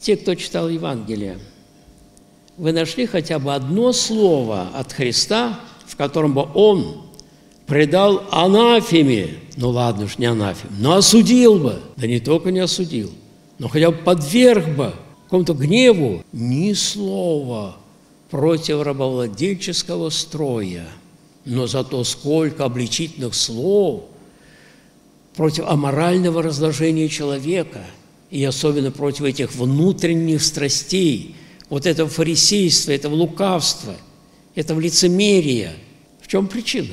те, кто читал Евангелие, вы нашли хотя бы одно слово от Христа, в котором бы Он предал анафеме, ну ладно уж, не анафеме, но осудил бы, да не только не осудил, но хотя бы подверг бы какому-то гневу, ни слова против рабовладельческого строя, но зато сколько обличительных слов против аморального разложения человека, и особенно против этих внутренних страстей, вот этого фарисейства, этого лукавства, этого лицемерия. В чем причина?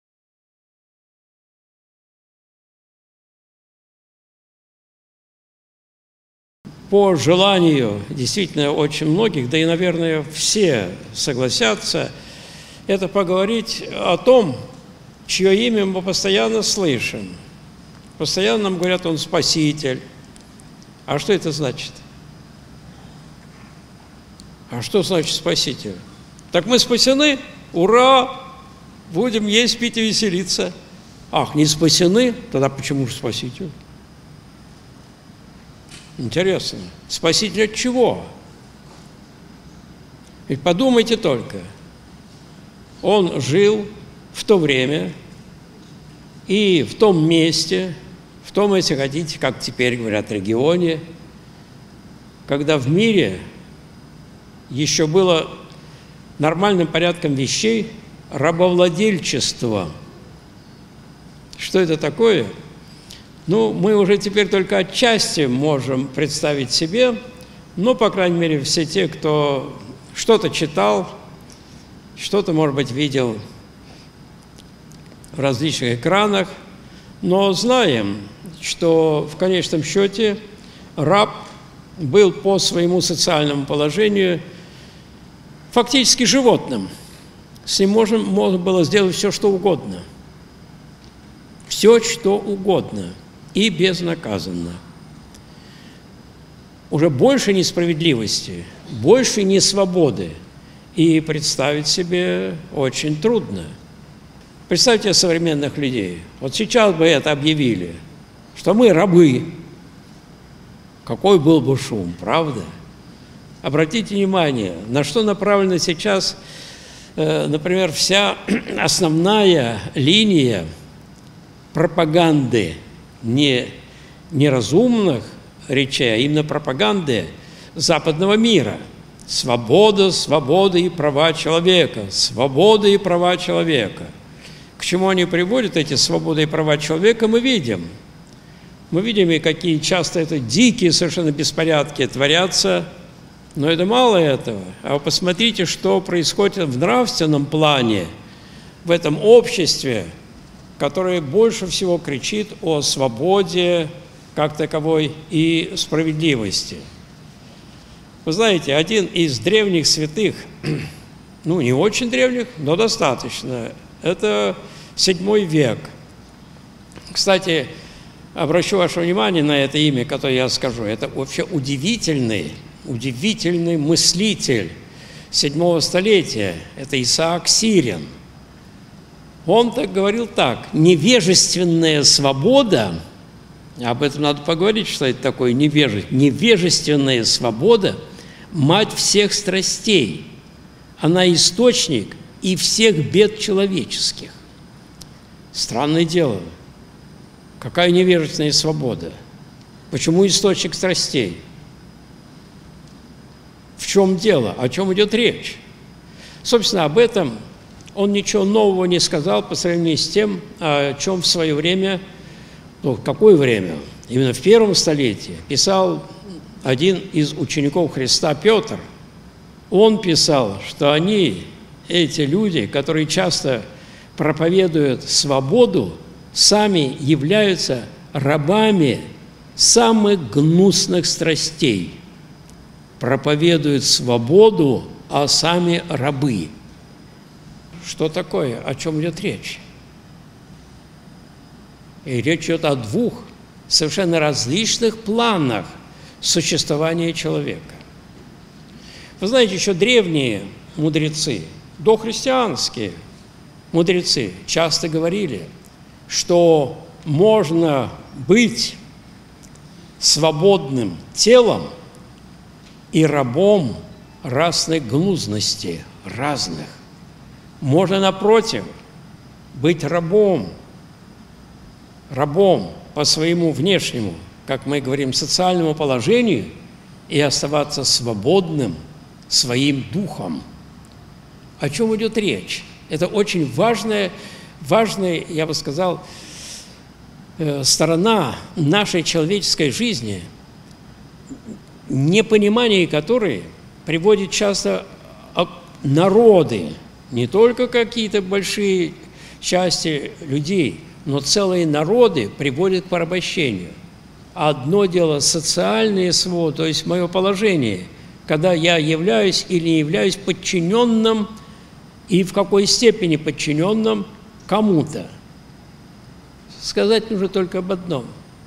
По желанию действительно очень многих, да и, наверное, все согласятся, это поговорить о том, чье имя мы постоянно слышим. Постоянно нам говорят, он Спаситель. А что это значит? А что значит Спаситель? Так мы спасены? Ура! Будем есть, пить и веселиться. Ах, не спасены? Тогда почему же Спаситель? Интересно. Спаситель от чего? Ведь подумайте только. Он жил в то время и в том месте, в том, если хотите, как теперь говорят, регионе, когда в мире еще было нормальным порядком вещей рабовладельчество. Что это такое? Ну, мы уже теперь только отчасти можем представить себе, но, по крайней мере, все те, кто что-то читал, что-то, может быть, видел в различных экранах, но знаем, что в конечном счете раб был по своему социальному положению фактически животным. С ним можно было сделать все, что угодно. Все, что угодно. И безнаказанно. Уже больше несправедливости, больше несвободы. И представить себе очень трудно. Представьте современных людей. Вот сейчас бы это объявили, что мы рабы. Какой был бы шум, правда? Обратите внимание, на что направлена сейчас, например, вся основная линия пропаганды не неразумных речей, а именно пропаганды западного мира. Свобода, свобода и права человека, свобода и права человека. К чему они приводят, эти свободы и права человека, мы видим. Мы видим, и какие часто это дикие совершенно беспорядки творятся, но это мало этого. А вы посмотрите, что происходит в нравственном плане, в этом обществе, которое больше всего кричит о свободе как таковой и справедливости. Вы знаете, один из древних святых, ну, не очень древних, но достаточно, это VII век. Кстати, обращу ваше внимание на это имя, которое я скажу. Это вообще удивительный мыслитель 7 столетия. Это Исаак Сирин. Он так говорил так: невежественная свобода, об этом надо поговорить, что это такое невежественная свобода, мать всех страстей, она источник и всех бед человеческих. Странное дело. Какая невежественная свобода? Почему источник страстей? В чем дело? О чем идет речь? Собственно, об этом он ничего нового не сказал по сравнению с тем, о чем в свое время, ну, какое время? Именно в 1 столетии писал один из учеников Христа, Петр. Он писал, что они, эти люди, которые часто проповедуют свободу, сами являются рабами самых гнусных страстей. Проповедуют свободу, а сами рабы. Что такое? О чем идет речь? И речь идет о двух совершенно различных планах существования человека. Вы знаете, еще древние мудрецы, дохристианские мудрецы часто говорили, что можно быть свободным телом и рабом разных гнусностей, разных. Можно, напротив, быть рабом по своему внешнему, как мы говорим, социальному положению, и оставаться свободным своим духом. О чем идет речь? Это очень важная, я бы сказал, сторона нашей человеческой жизни, непонимание которой приводит часто народы, не только какие-то большие части людей, но целые народы приводят к порабощению. Одно дело социальные свободы, то есть мое положение, когда я являюсь или не являюсь подчиненным, и в какой степени подчиненным кому-то. Сказать нужно только об одном.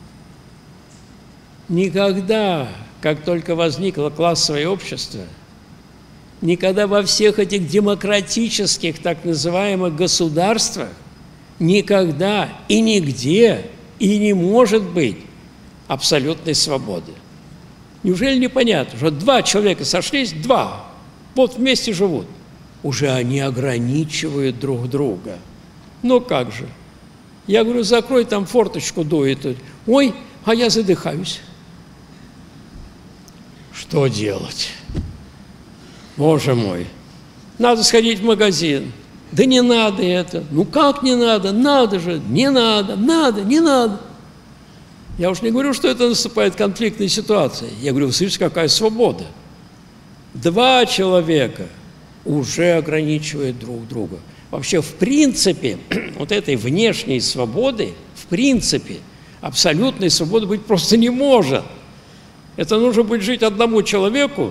Никогда, как только возникло классовое общество, никогда во всех этих демократических, так называемых, государствах, никогда и нигде и не может быть абсолютной свободы. Неужели непонятно, что два человека сошлись, вот вместе живут, уже они ограничивают друг друга. Ну как же? Я говорю, закрой там форточку, дует. Ой, а я задыхаюсь. Что делать? Боже мой, надо сходить в магазин. Да не надо это. Ну как не надо? Надо же, не надо, не надо. Я уж не говорю, что это наступает конфликтная ситуация. Я говорю, вы слышите, какая свобода. Два человека уже ограничивают друг друга. Вообще, в принципе, вот этой внешней свободы, в принципе, абсолютной свободы быть просто не может. Это нужно будет жить одному человеку,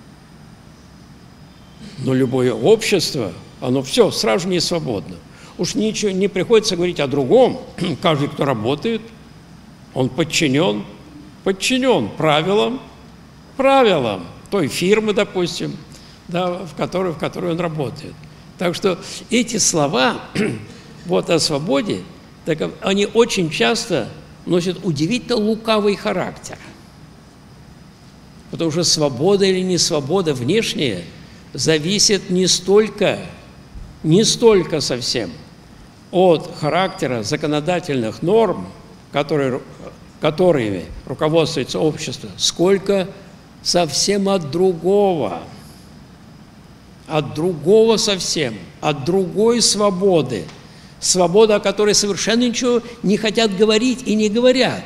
но любое общество, оно все сразу не свободно. Уж ничего не приходится говорить о другом. Каждый, кто работает, он подчинен правилам той фирмы, допустим, да, в которой он работает. Так что эти слова вот о свободе, так, они очень часто носят удивительно лукавый характер. Потому что свобода или не свобода внешняя зависит не столько совсем от характера законодательных норм, которыми руководствуется общество, сколько совсем от другого совсем, от другой свободы, свобода, о которой совершенно ничего не хотят говорить и не говорят.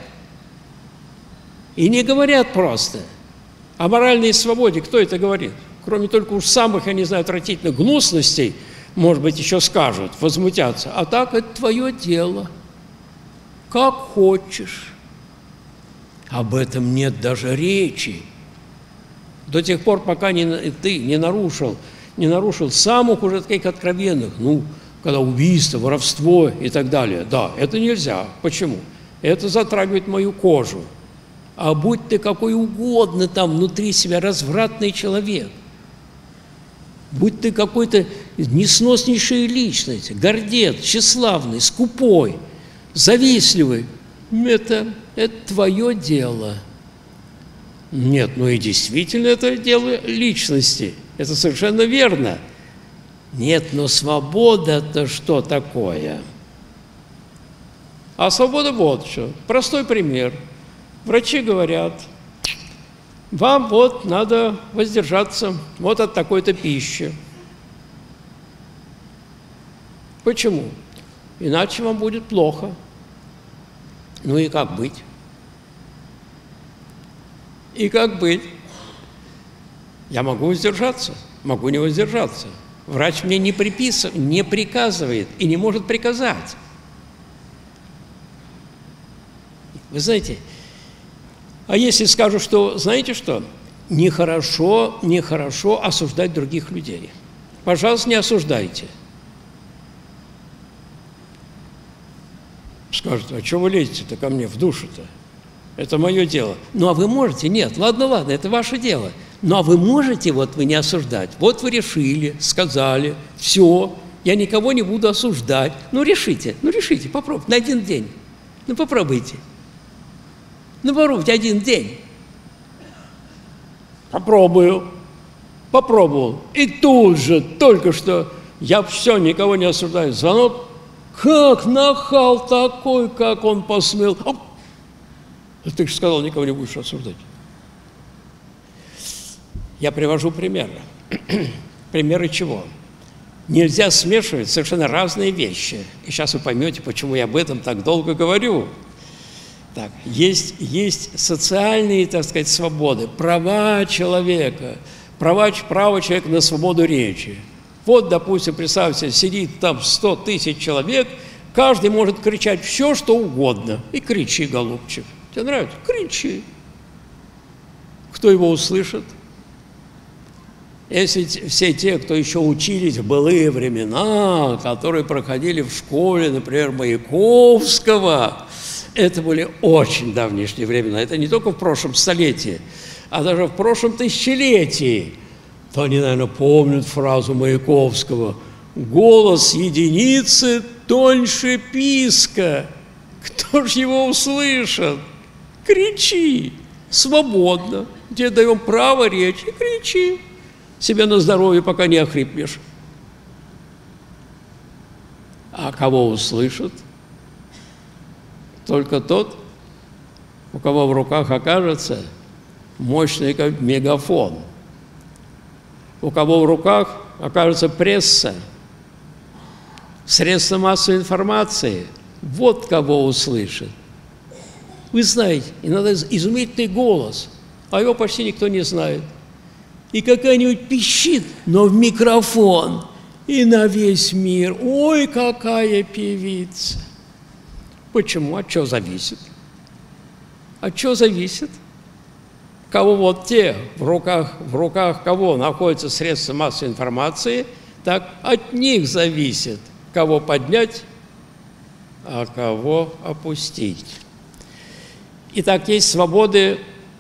И не говорят просто. О моральной свободе кто это говорит? Кроме только уж самых, я не знаю, отвратительных гнусностей, может быть, еще скажут, возмутятся. А так это твое дело. Как хочешь. Об этом нет даже речи. До тех пор, пока ты не нарушил самых уже таких откровенных, когда убийство, воровство и так далее. Да, это нельзя. Почему? Это затрагивает мою кожу. А будь ты какой угодно там внутри себя развратный человек, будь ты какой-то несноснейшая личность, гордец, тщеславный, скупой, завистливый, это твое дело. Нет, и действительно это дело личности. Это совершенно верно. Нет, но свобода-то что такое? А свобода вот что. Простой пример. Врачи говорят, вам вот надо воздержаться вот от такой-то пищи. Почему? Иначе вам будет плохо. Ну и как быть? И как быть? Я могу воздержаться, могу не воздержаться. Врач мне не приказывает и не может приказать. Вы знаете, а если скажу, что, знаете что, нехорошо осуждать других людей. Пожалуйста, не осуждайте. Скажут, а что вы лезете-то ко мне в душу-то? Это мое дело. Ну, а вы можете? Нет. Ладно, это ваше дело. Ну, а вы можете, вы не осуждать. Вот вы решили, сказали, все, я никого не буду осуждать. Решите, попробуйте, на один день. Попробуйте. Попробуйте один день. попробую. Попробовал. И тут же, только что, я все, никого не осуждаю. Звонок. Как нахал такой, как он посмел. Ты же сказал, никого не будешь осуждать. Я привожу примеры. Примеры чего? Нельзя смешивать совершенно разные вещи. И сейчас вы поймете, почему я об этом так долго говорю. Так, есть социальные, так сказать, свободы, права человека, право человека на свободу речи. Вот, допустим, представьте, сидит там 100 тысяч человек, каждый может кричать все, что угодно. И кричи, голубчик. Тебе нравится? Кричи. Кто его услышит? Если все те, кто еще учились в былые времена, которые проходили в школе, например, Маяковского, это были очень давнишние времена. Это не только в прошлом столетии, а даже в прошлом тысячелетии. То они, наверное, помнят фразу Маяковского: «Голос единицы тоньше писка». Кто ж его услышит? Кричи, свободно. Тебе даем право речи, кричи. Себе на здоровье, пока не охрипнешь. А кого услышат? Только тот, у кого в руках окажется мощный как мегафон, у кого в руках окажется пресса, средства массовой информации. Вот кого услышит. Вы знаете, иногда изумительный голос, а его почти никто не знает. И какая-нибудь пищит, но в микрофон, и на весь мир. Ой, какая певица! Почему? От чего зависит? От чего зависит? Кого вот те, в руках кого находятся средства массовой информации, так от них зависит, кого поднять, а кого опустить. Итак, есть свободы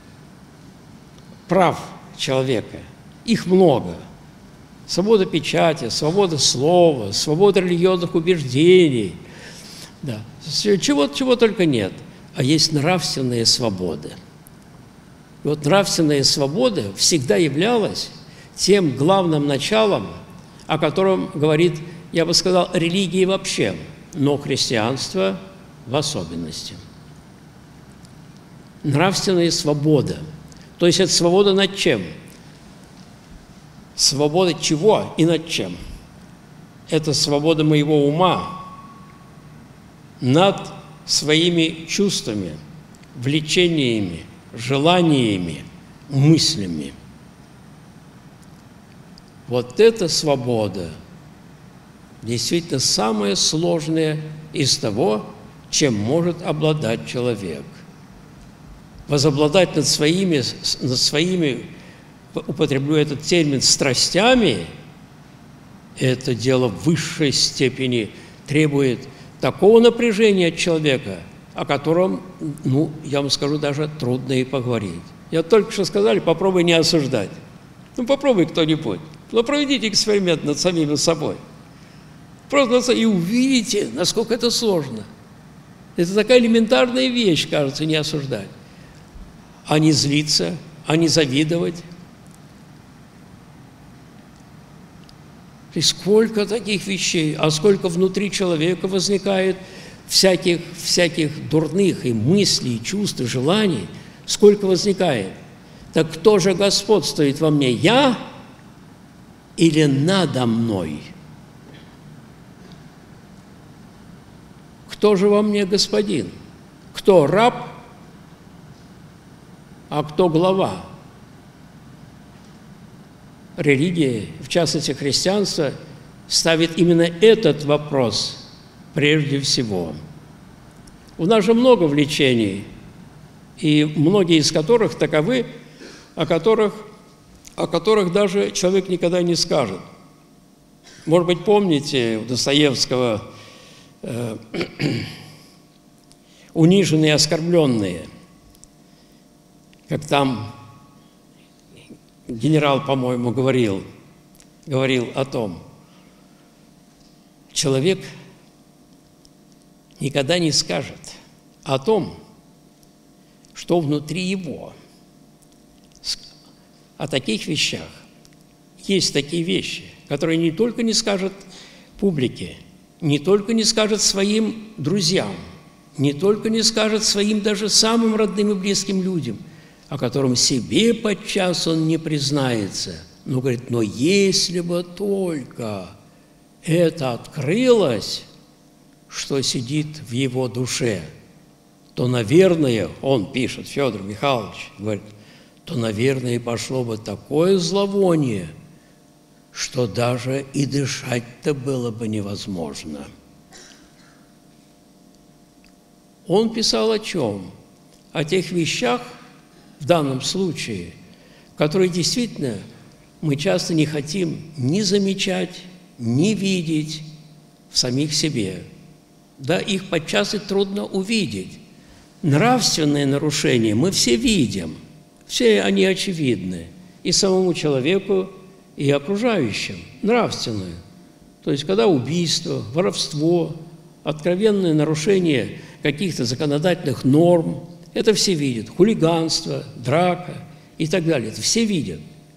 прав человека. Их много. Свобода печати, свобода слова, свобода религиозных убеждений. Да. Чего только нет. А есть нравственные свободы. И вот нравственная свобода всегда являлась тем главным началом, о котором говорит, я бы сказал, религия вообще, но христианство в особенности. Нравственная свобода. То есть это свобода над чем? Свобода чего и над чем? Это свобода моего ума над своими чувствами, влечениями, желаниями, мыслями. Вот эта свобода действительно самая сложная из того, чем может обладать человек. Возобладать над своими, употреблю этот термин, страстями, это дело в высшей степени требует такого напряжения от человека, о котором, я вам скажу, даже трудно и поговорить. Я только что сказали, попробуй не осуждать. Попробуй кто-нибудь. Проведите эксперимент над самим собой. Просто и увидите, насколько это сложно. Это такая элементарная вещь, кажется, не осуждать. А не злиться, а не завидовать. И сколько таких вещей, а сколько внутри человека возникает всяких дурных и мыслей, и чувств, и желаний, сколько возникает. Так кто же господствует во мне, я или надо мной? Кто же во мне господин? Кто раб, а кто глава? Религия, в частности христианство, ставит именно этот вопрос прежде всего. У нас же много влечений, и многие из которых таковы, о которых даже человек никогда не скажет. Может быть, помните у Достоевского «Униженные и оскорбленные», как там генерал, по-моему, говорил о том, человек никогда не скажет о том, что внутри его. о таких вещах. Есть такие вещи, которые не только не скажет публике, не только не скажет своим друзьям, не только не скажет своим даже самым родным и близким людям, о котором себе подчас он не признается. Но говорит, но если бы только это открылось, что сидит в его душе, то, наверное, он пишет, Федор Михайлович, говорит, то, наверное, пошло бы такое зловоние, что даже и дышать-то было бы невозможно. Он писал о чем? О тех вещах, в данном случае, которые действительно мы часто не хотим ни замечать, ни видеть в самих себе. Да, их подчас и трудно увидеть. Нравственные нарушения мы все видим, все они очевидны и самому человеку, и окружающим, нравственные. То есть, когда убийство, воровство, откровенное нарушение каких-то законодательных норм, это все видят, хулиганство, драка и так далее, это все видят.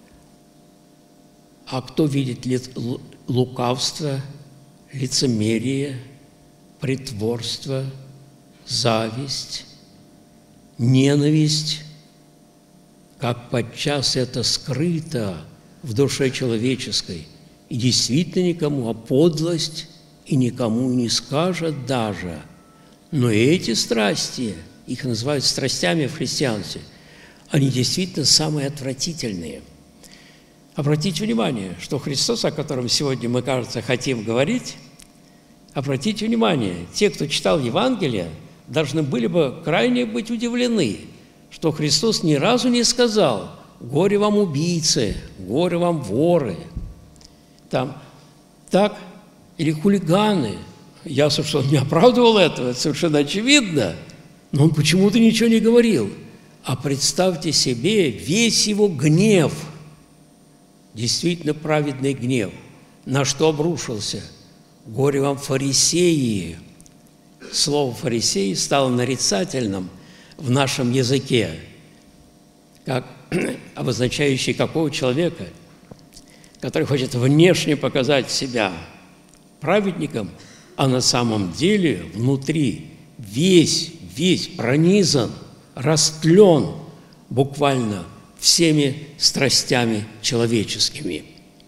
А кто видит лукавство, лицемерие, притворство, зависть, ненависть, как подчас это скрыто в душе человеческой, и действительно никому, а подлость и никому не скажет даже. Но эти страсти, их называют страстями в христианстве, они действительно самые отвратительные. Обратите внимание, что Христос, о котором сегодня мы, кажется, хотим говорить, обратите внимание, те, кто читал Евангелие, должны были бы крайне быть удивлены, что Христос ни разу не сказал «Горе вам, убийцы! Горе вам, воры!» Там так, или хулиганы. Ясно, что он не оправдывал этого, это совершенно очевидно, но он почему-то ничего не говорил. А представьте себе весь его гнев, действительно праведный гнев, на что обрушился. Горе вам, фарисеи! Слово «фарисеи» стало нарицательным в нашем языке, как обозначающий какого человека, который хочет внешне показать себя праведником, а на самом деле внутри весь пронизан, растлен буквально всеми страстями человеческими.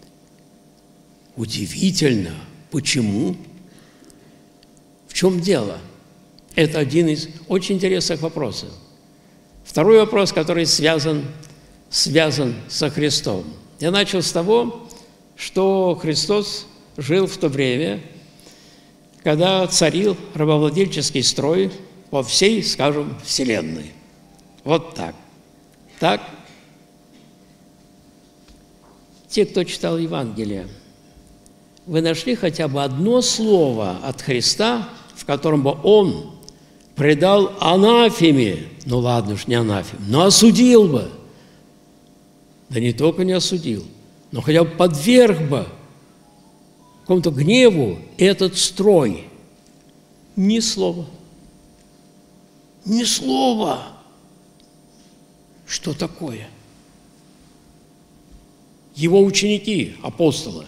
Удивительно. Почему? В чем дело? Это один из очень интересных вопросов. Второй вопрос, который связан со Христом. Я начал с того, что Христос жил в то время, когда царил рабовладельческий строй по всей, скажем, вселенной. Вот так. Так. Те, кто читал Евангелие, вы нашли хотя бы одно слово от Христа, в котором бы Он предал анафеме, ну ладно уж, не анафеме, но осудил бы. Да не только не осудил, но хотя бы подверг бы какому-то гневу этот строй. Ни слова. Ни слова. Что такое? Его ученики, апостолы,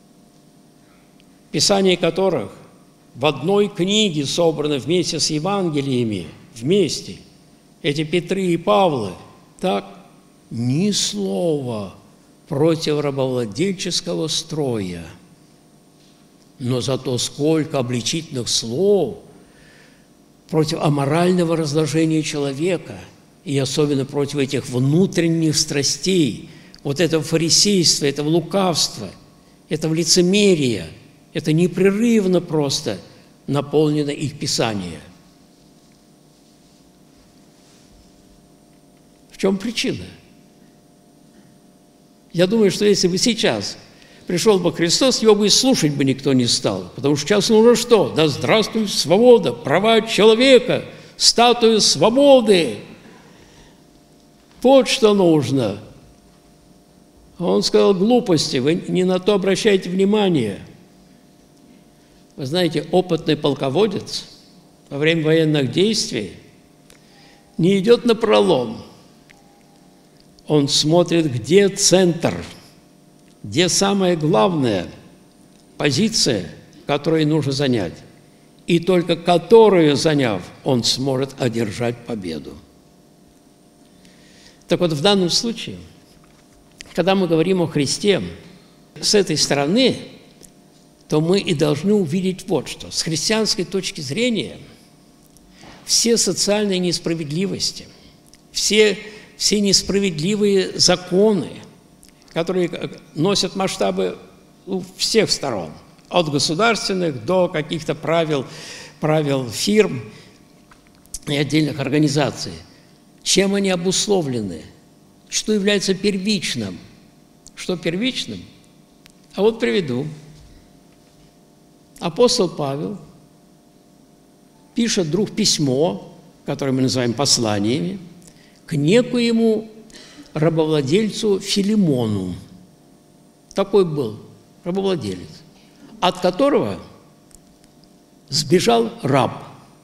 писания которых в одной книге собраны вместе с Евангелиями, вместе, эти Петры и Павлы, так, ни слова против рабовладельческого строя. Но зато сколько обличительных слов против аморального разложения человека, и особенно против этих внутренних страстей, вот этого фарисейства, этого лукавства, этого лицемерия. Это непрерывно просто наполнено их Писание. В чем причина? Я думаю, что если бы сейчас пришел бы Христос, его бы и слушать бы никто не стал. Потому что сейчас нужно что? Да здравствует свобода, права человека, статую свободы. Вот что нужно. Он сказал: глупости, вы не на то обращаете внимание. Вы знаете, опытный полководец во время военных действий не идет напролом. Он смотрит, где центр, где самая главная позиция, которую нужно занять, и только которую заняв, он сможет одержать победу. Так вот, в данном случае, когда мы говорим о Христе с этой стороны, то мы и должны увидеть вот что. С христианской точки зрения все социальные несправедливости, все несправедливые законы, которые носят масштабы всех сторон, от государственных до каких-то правил фирм и отдельных организаций, чем они обусловлены, что является первичным. Что первичным? А вот приведу. Апостол Павел пишет вдруг письмо, которое мы называем посланиями, к некоему рабовладельцу Филимону. Такой был рабовладелец, от которого сбежал раб.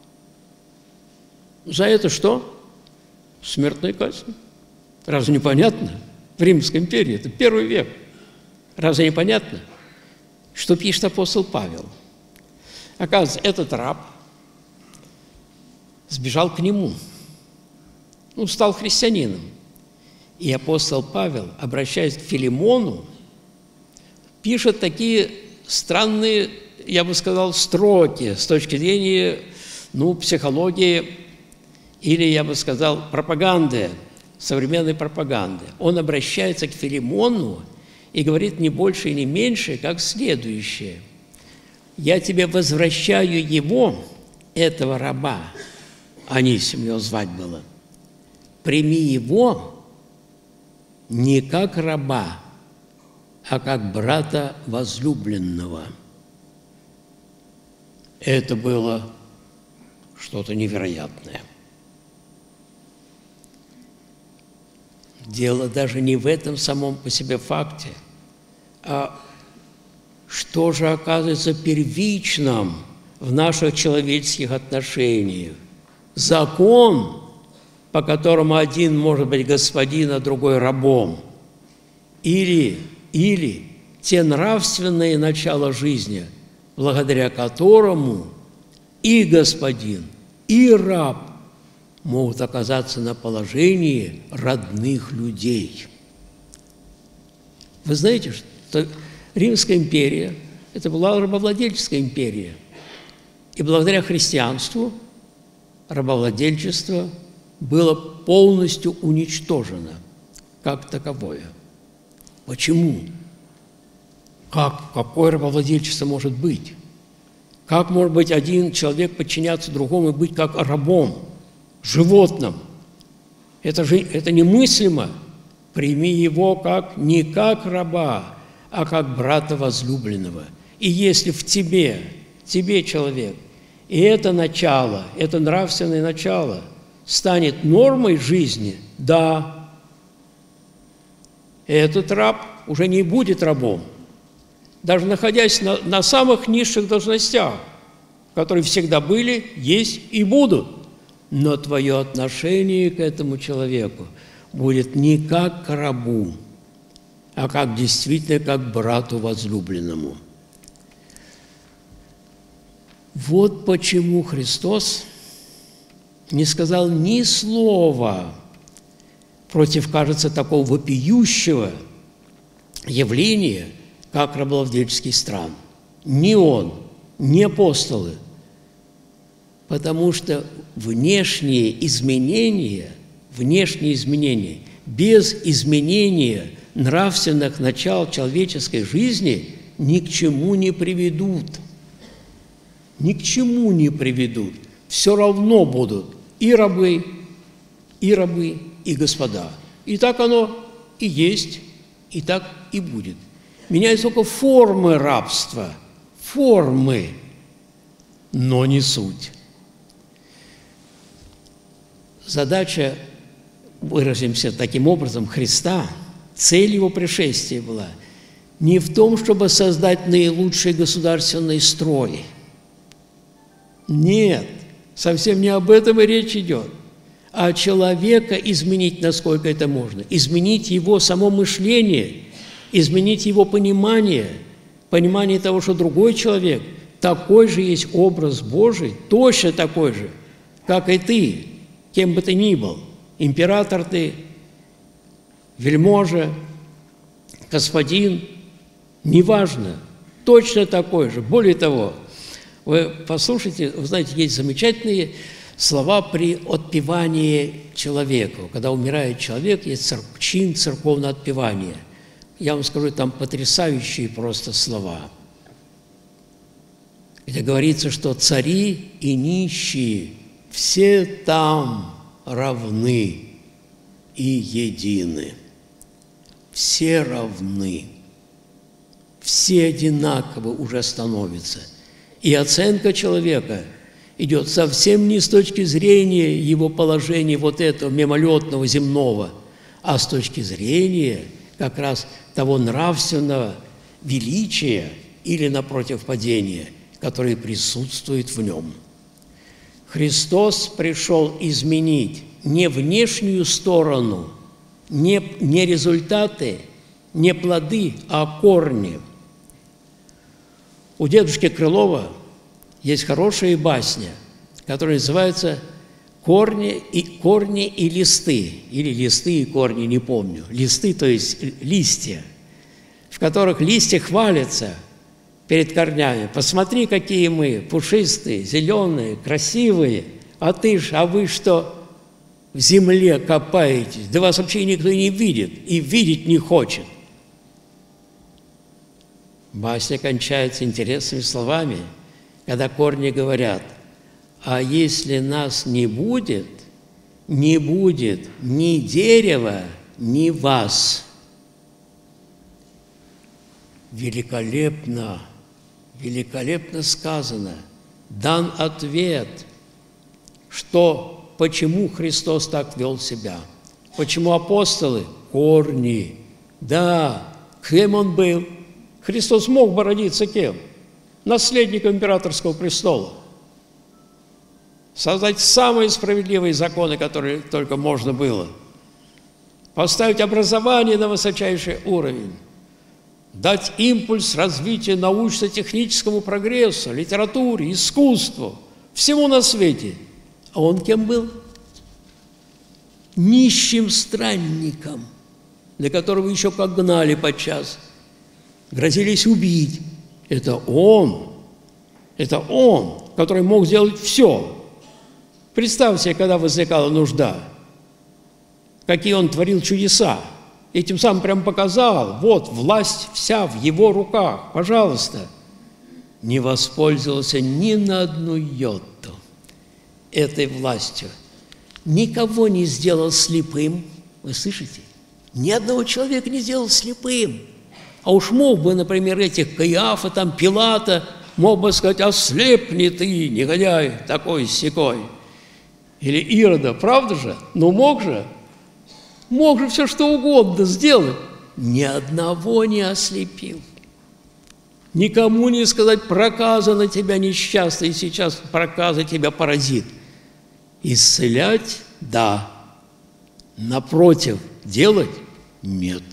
За это что? Смертная казнь. Разве не понятно? В Римской империи, это 1 век. Разве не понятно, что пишет апостол Павел? Оказывается, этот раб сбежал к нему, стал христианином. И апостол Павел, обращаясь к Филимону, пишет такие странные, я бы сказал, строки с точки зрения, психологии или, я бы сказал, пропаганды, современной пропаганды. Он обращается к Филимону и говорит не больше и не меньше, как следующее. «Я тебе возвращаю его, этого раба», Анисим его звать было, «прими его не как раба, а как брата возлюбленного». Это было что-то невероятное. Дело даже не в этом самом по себе факте, а что же оказывается первичным в наших человеческих отношениях. Закон, по которому один может быть господин, а другой рабом, или те нравственные начала жизни, благодаря которому и господин, и раб могут оказаться на положении родных людей. Вы знаете, что Римская империя – это была рабовладельческая империя. И благодаря христианству рабовладельчество было полностью уничтожено как таковое. Почему? Какое рабовладельчество может быть? Как может быть один человек подчиняться другому и быть как рабом, животным? Это немыслимо. Прими его не как раба, а как брата возлюбленного. И если в тебе, человек, и это начало, это нравственное начало станет нормой жизни, да, этот раб уже не будет рабом. Даже находясь на самых низших должностях, которые всегда были, есть и будут. Но твое отношение к этому человеку будет не как к рабу, а как действительно как к брату возлюбленному. Вот почему Христос не сказал ни слова против, кажется, такого вопиющего явления, как рабовладельческих стран. Ни он, ни апостолы. Потому что внешние изменения без изменения нравственных начал человеческой жизни ни к чему не приведут. Ни к чему не приведут. Все равно будут и рабы, и господа. И так оно и есть, и так и будет. Меняются только формы рабства, но не суть. Задача, выразимся таким образом, Христа, цель Его пришествия была не в том, чтобы создать наилучший государственный строй. Нет, совсем не об этом и речь идет, а человека изменить, насколько это можно. Изменить его само мышление, изменить его понимание того, что другой человек такой же есть образ Божий, точно такой же, как и ты, кем бы ты ни был, император ты, вельможа, господин, неважно, точно такой же. Более того, вы послушайте, вы знаете, есть замечательные слова при отпевании человеку. Когда умирает человек, есть чин церковного отпевания. Я вам скажу, там потрясающие просто слова, где говорится, что цари и нищие все там равны и едины. Все равны. Все одинаково уже становятся. И оценка человека идет совсем не с точки зрения его положения вот этого мимолетного, земного, а с точки зрения как раз того нравственного величия или, напротив, падения, которое присутствует в нем. Христос пришел изменить не внешнюю сторону, не результаты, не плоды, а корни. У дедушки Крылова есть хорошая басня, которая называется «Корни и листы», или «Листы и корни», не помню. Листы, то есть листья, в которых листья хвалятся перед корнями. Посмотри, какие мы пушистые, зеленые, красивые, а вы что, в земле копаетесь? Да вас вообще никто не видит и видеть не хочет. Басня кончается интересными словами, когда корни говорят: а если нас не будет ни дерева, ни вас. Великолепно, великолепно сказано, дан ответ, почему Христос так вел себя, почему апостолы – корни. Да, кем он был? Христос мог бы родиться кем? Наследником императорского престола. Создать самые справедливые законы, которые только можно было. Поставить образование на высочайший уровень. Дать импульс развитию научно-техническому прогрессу, литературе, искусству, всему на свете. А он кем был? Нищим странником, для которого еще как гнали подчас. Грозились убить. Это он, который мог сделать все. Представьте, когда возникала нужда, какие он творил чудеса. И тем самым прям показал, вот, власть вся в его руках, пожалуйста. Не воспользовался ни на одну йоту этой властью. Никого не сделал слепым, вы слышите? Ни одного человека не сделал слепым. А уж мог бы, например, этих Каиафа, там, Пилата, мог бы сказать: ослепни ты, негодяй, такой-сякой. Или Ирода, правда же? Ну, мог же все что угодно сделать. Ни одного не ослепил. Никому не сказать: проказа на тебя несчастный, и сейчас проказа тебя поразит. Исцелять – да. Напротив, делать – нет.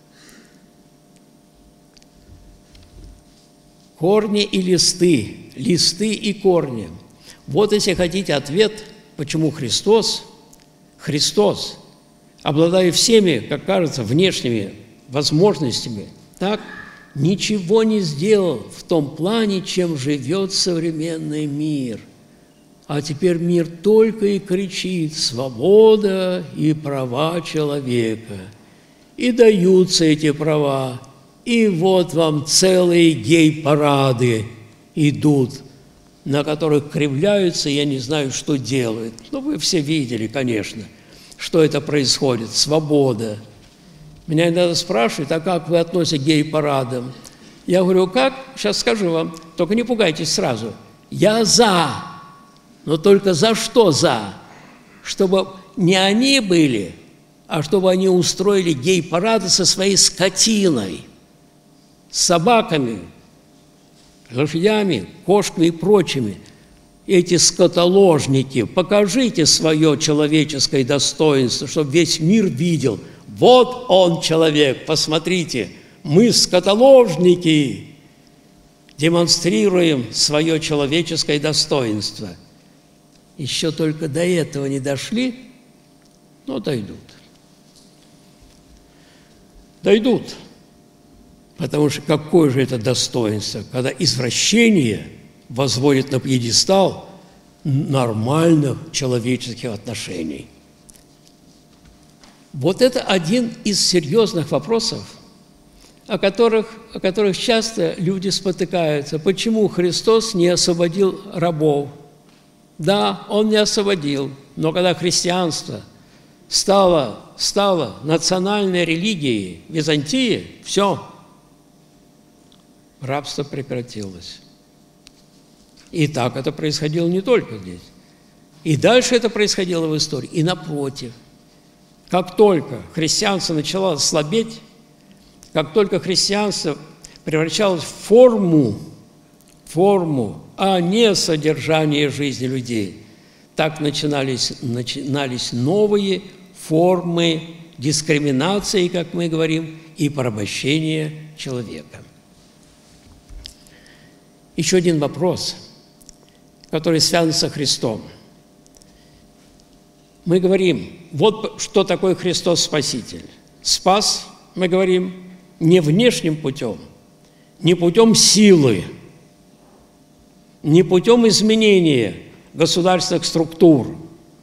Корни и листы, листы и корни. Вот, если хотите, ответ, почему Христос, обладая всеми, как кажется, внешними возможностями, так ничего не сделал в том плане, чем живет современный мир. А теперь мир только и кричит: свобода и права человека. И даются эти права. И вот вам целые гей-парады идут, на которых кривляются, я не знаю, что делают. Но вы все видели, конечно, что это происходит. Свобода. Меня иногда спрашивают: а как вы относитесь к гей-парадам? Я говорю: как? Сейчас скажу вам, только не пугайтесь сразу. Я за. Но только за что за? Чтобы не они были, а чтобы они устроили гей-парады со своей скотиной, с собаками, лошадями, кошками и прочими. эти скотоложники, покажите свое человеческое достоинство, чтобы весь мир видел. Вот он человек, посмотрите, мы скотоложники, демонстрируем свое человеческое достоинство. Еще только до этого не дошли, но дойдут. Дойдут. Потому что какое же это достоинство, когда извращение возводит на пьедестал нормальных человеческих отношений. Вот это один из серьезных вопросов, о которых часто люди спотыкаются. Почему Христос не освободил рабов? Да, Он не освободил, но когда христианство стало национальной религией Византии, все, рабство прекратилось. И так это происходило не только здесь. И дальше это происходило в истории. И напротив, как только христианство начало слабеть, как только христианство превращалось в форму, а не содержание жизни людей, так начинались новые формы дискриминации, как мы говорим, и порабощения человека. Еще один вопрос, который связан со Христом. Мы говорим, вот что такое Христос Спаситель. Спас, мы говорим, не внешним путем, не путем силы, не путем изменения государственных структур,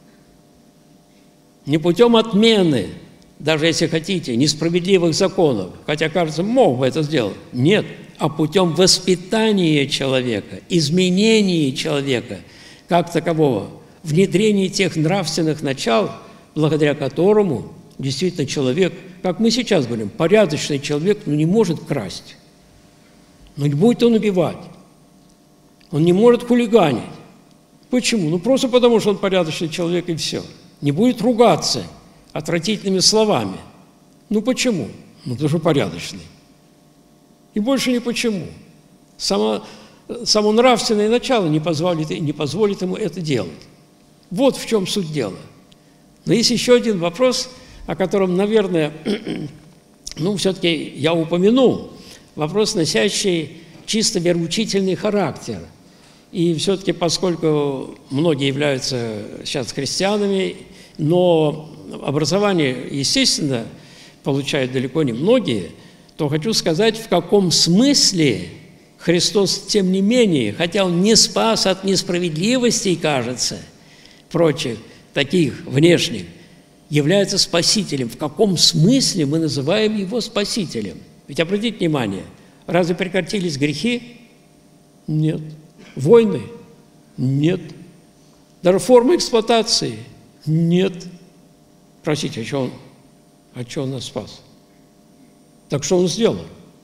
не путем отмены, даже если хотите, несправедливых законов, хотя, кажется, мог бы это сделать. Нет, а путем воспитания человека, изменения человека как такового, внедрения тех нравственных начал, благодаря которому действительно человек, как мы сейчас говорим, порядочный человек, не может красть, но не будет он убивать, он не может хулиганить. Почему? Просто потому, что он порядочный человек, и все. Не будет ругаться отвратительными словами. Почему? Потому что порядочный. И больше ни почему. Само нравственное начало не позволит ему это делать. Вот в чем суть дела. Но есть еще один вопрос, о котором, наверное, все-таки я упомяну. Вопрос, носящий чисто вероучительный характер. И все-таки, поскольку многие являются сейчас христианами, но образование, естественно, получают далеко не многие, то хочу сказать, в каком смысле Христос, тем не менее, хотя Он не спас от несправедливостей, кажется, прочих, таких внешних, является Спасителем. В каком смысле мы называем Его Спасителем? Ведь обратите внимание, разве прекратились грехи? Нет. Войны? Нет. Даже формы эксплуатации? Нет. Простите, а что Он нас спас? Так что Он сделал?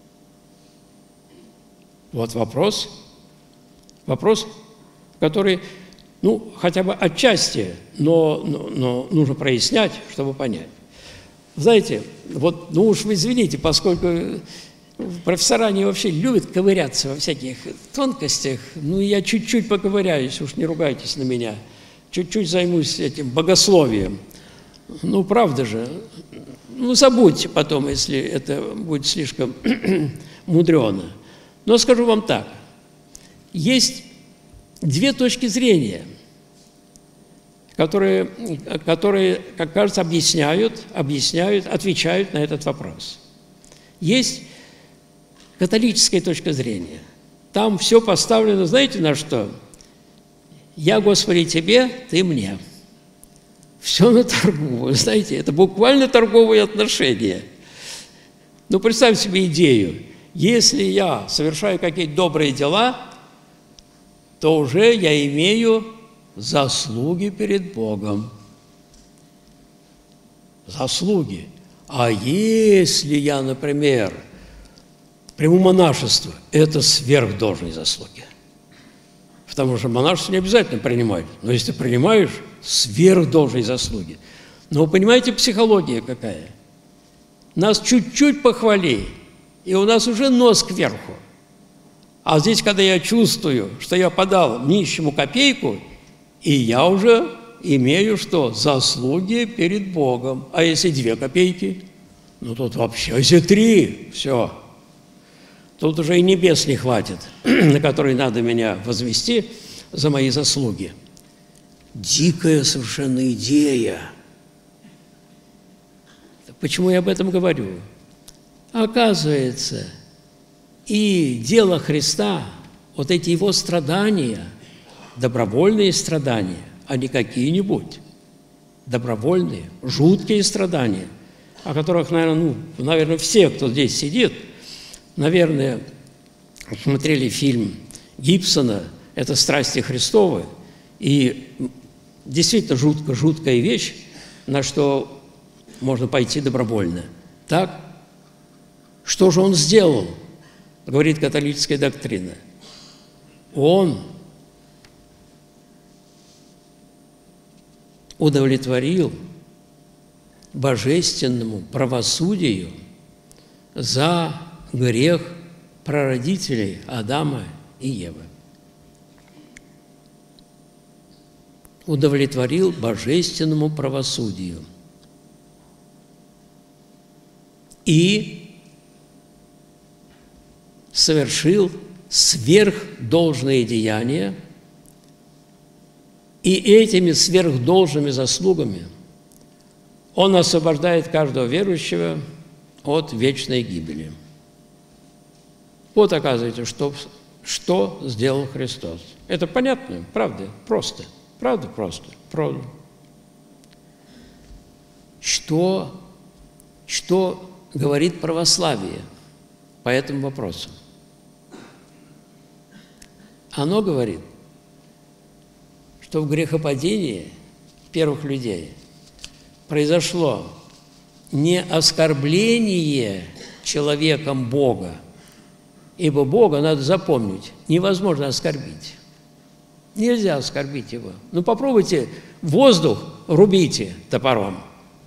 Вот вопрос, который, хотя бы отчасти, но нужно прояснять, чтобы понять. Знаете, уж вы извините, поскольку профессора, они вообще любят ковыряться во всяких тонкостях, я чуть-чуть поковыряюсь, уж не ругайтесь на меня, чуть-чуть займусь этим богословием. Правда же, забудьте потом, если это будет слишком мудрено. Но скажу вам так, есть две точки зрения, которые, как кажется, объясняют, отвечают на этот вопрос. Есть католическая точка зрения. Там все поставлено, знаете, на что? «Я, Господи, Тебе, Ты мне». Все на торгу, вы знаете, это буквально торговые отношения. Представьте себе идею. Если я совершаю какие-то добрые дела, то уже я имею заслуги перед Богом. Заслуги. А если я, например, приму монашество, это сверхдолжные заслуги. Потому что монашество не обязательно принимать. Но если ты принимаешь, сверхдолжные заслуги. Но вы понимаете, психология какая? Нас чуть-чуть похвали, и у нас уже нос кверху. А здесь, когда я чувствую, что я подал нищему копейку, и я уже имею что? Заслуги перед Богом. А если 2 копейки? Ну, тут вообще, если 3, все. Тут уже и небес не хватит, на которые надо меня возвести за мои заслуги. Дикая совершенно идея. Почему я об этом говорю? Оказывается, и дело Христа, вот эти его страдания, добровольные страдания, а не какие-нибудь, добровольные, жуткие страдания, о которых, наверное, все, кто здесь сидит, наверное, смотрели фильм Гибсона «Это страсти Христовы», и действительно жуткая вещь, на что можно пойти добровольно. Так? Что же он сделал, говорит католическая доктрина? Он удовлетворил божественному правосудию за грех прародителей Адама и Евы. Удовлетворил божественному правосудию. И совершил сверхдолжные деяния, и этими сверхдолжными заслугами он освобождает каждого верующего от вечной гибели. Вот, оказывается, что сделал Христос. Это понятно, правда, просто. Правда, просто. Правда. Что говорит православие по этому вопросу? Оно говорит, что в грехопадении первых людей произошло не оскорбление человеком Бога, ибо Бога, надо запомнить, невозможно оскорбить. Нельзя оскорбить Его. Ну, попробуйте воздух рубите топором.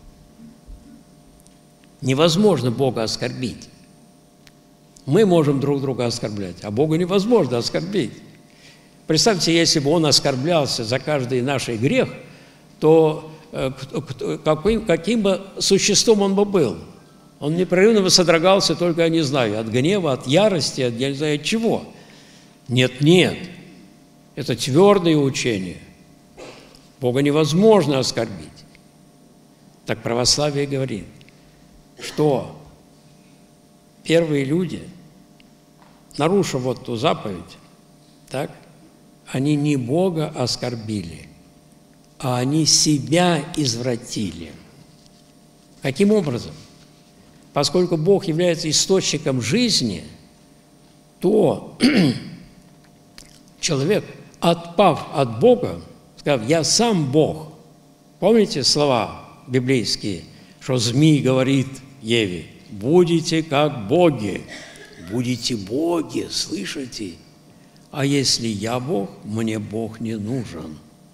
Невозможно Бога оскорбить. Мы можем друг друга оскорблять, а Бога невозможно оскорбить. Представьте, если бы Он оскорблялся за каждый наш грех, то каким бы существом Он бы был? Он непрерывно бы содрогался только, я не знаю, от гнева, от ярости, от я не знаю от чего. Нет. Это твердое учение. Бога невозможно оскорбить. Так православие говорит, что первые люди, нарушив вот ту заповедь, так, они не Бога оскорбили, а они себя извратили. Каким образом? Поскольку Бог является источником жизни, то человек, отпав от Бога, сказав, я сам Бог. Помните слова библейские, что змей говорит Еве, будете как боги, будете боги, слышите? А если я Бог, мне Бог не нужен.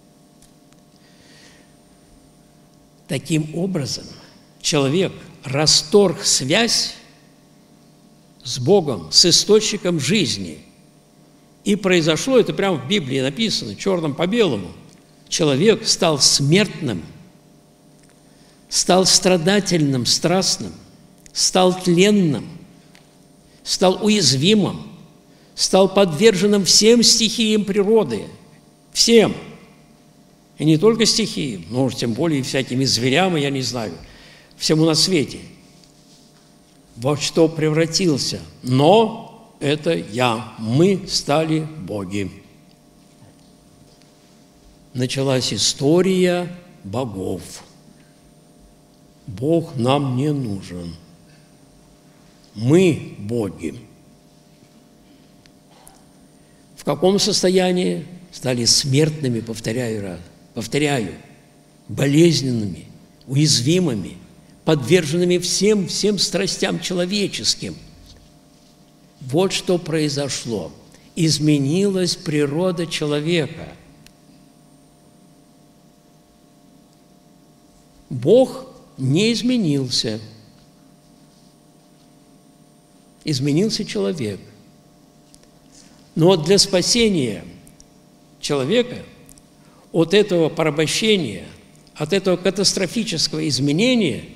Таким образом, человек расторг связь с Богом, с источником жизни. И произошло, это прямо в Библии написано, черным по белому. Человек стал смертным, стал страдательным, страстным, стал тленным, стал уязвимым, стал подверженным всем стихиям природы, всем. И не только стихиям, но уж тем более и всяким и зверям, и я не знаю, всему на свете. Во что превратился. Но это я, мы стали боги. Началась история богов. Бог нам не нужен. Мы боги. В каком состоянии? Стали смертными, повторяю, болезненными, уязвимыми, подверженными всем страстям человеческим. Вот что произошло. Изменилась природа человека. Бог не изменился. Изменился человек. Но для спасения человека от этого порабощения, от этого катастрофического изменения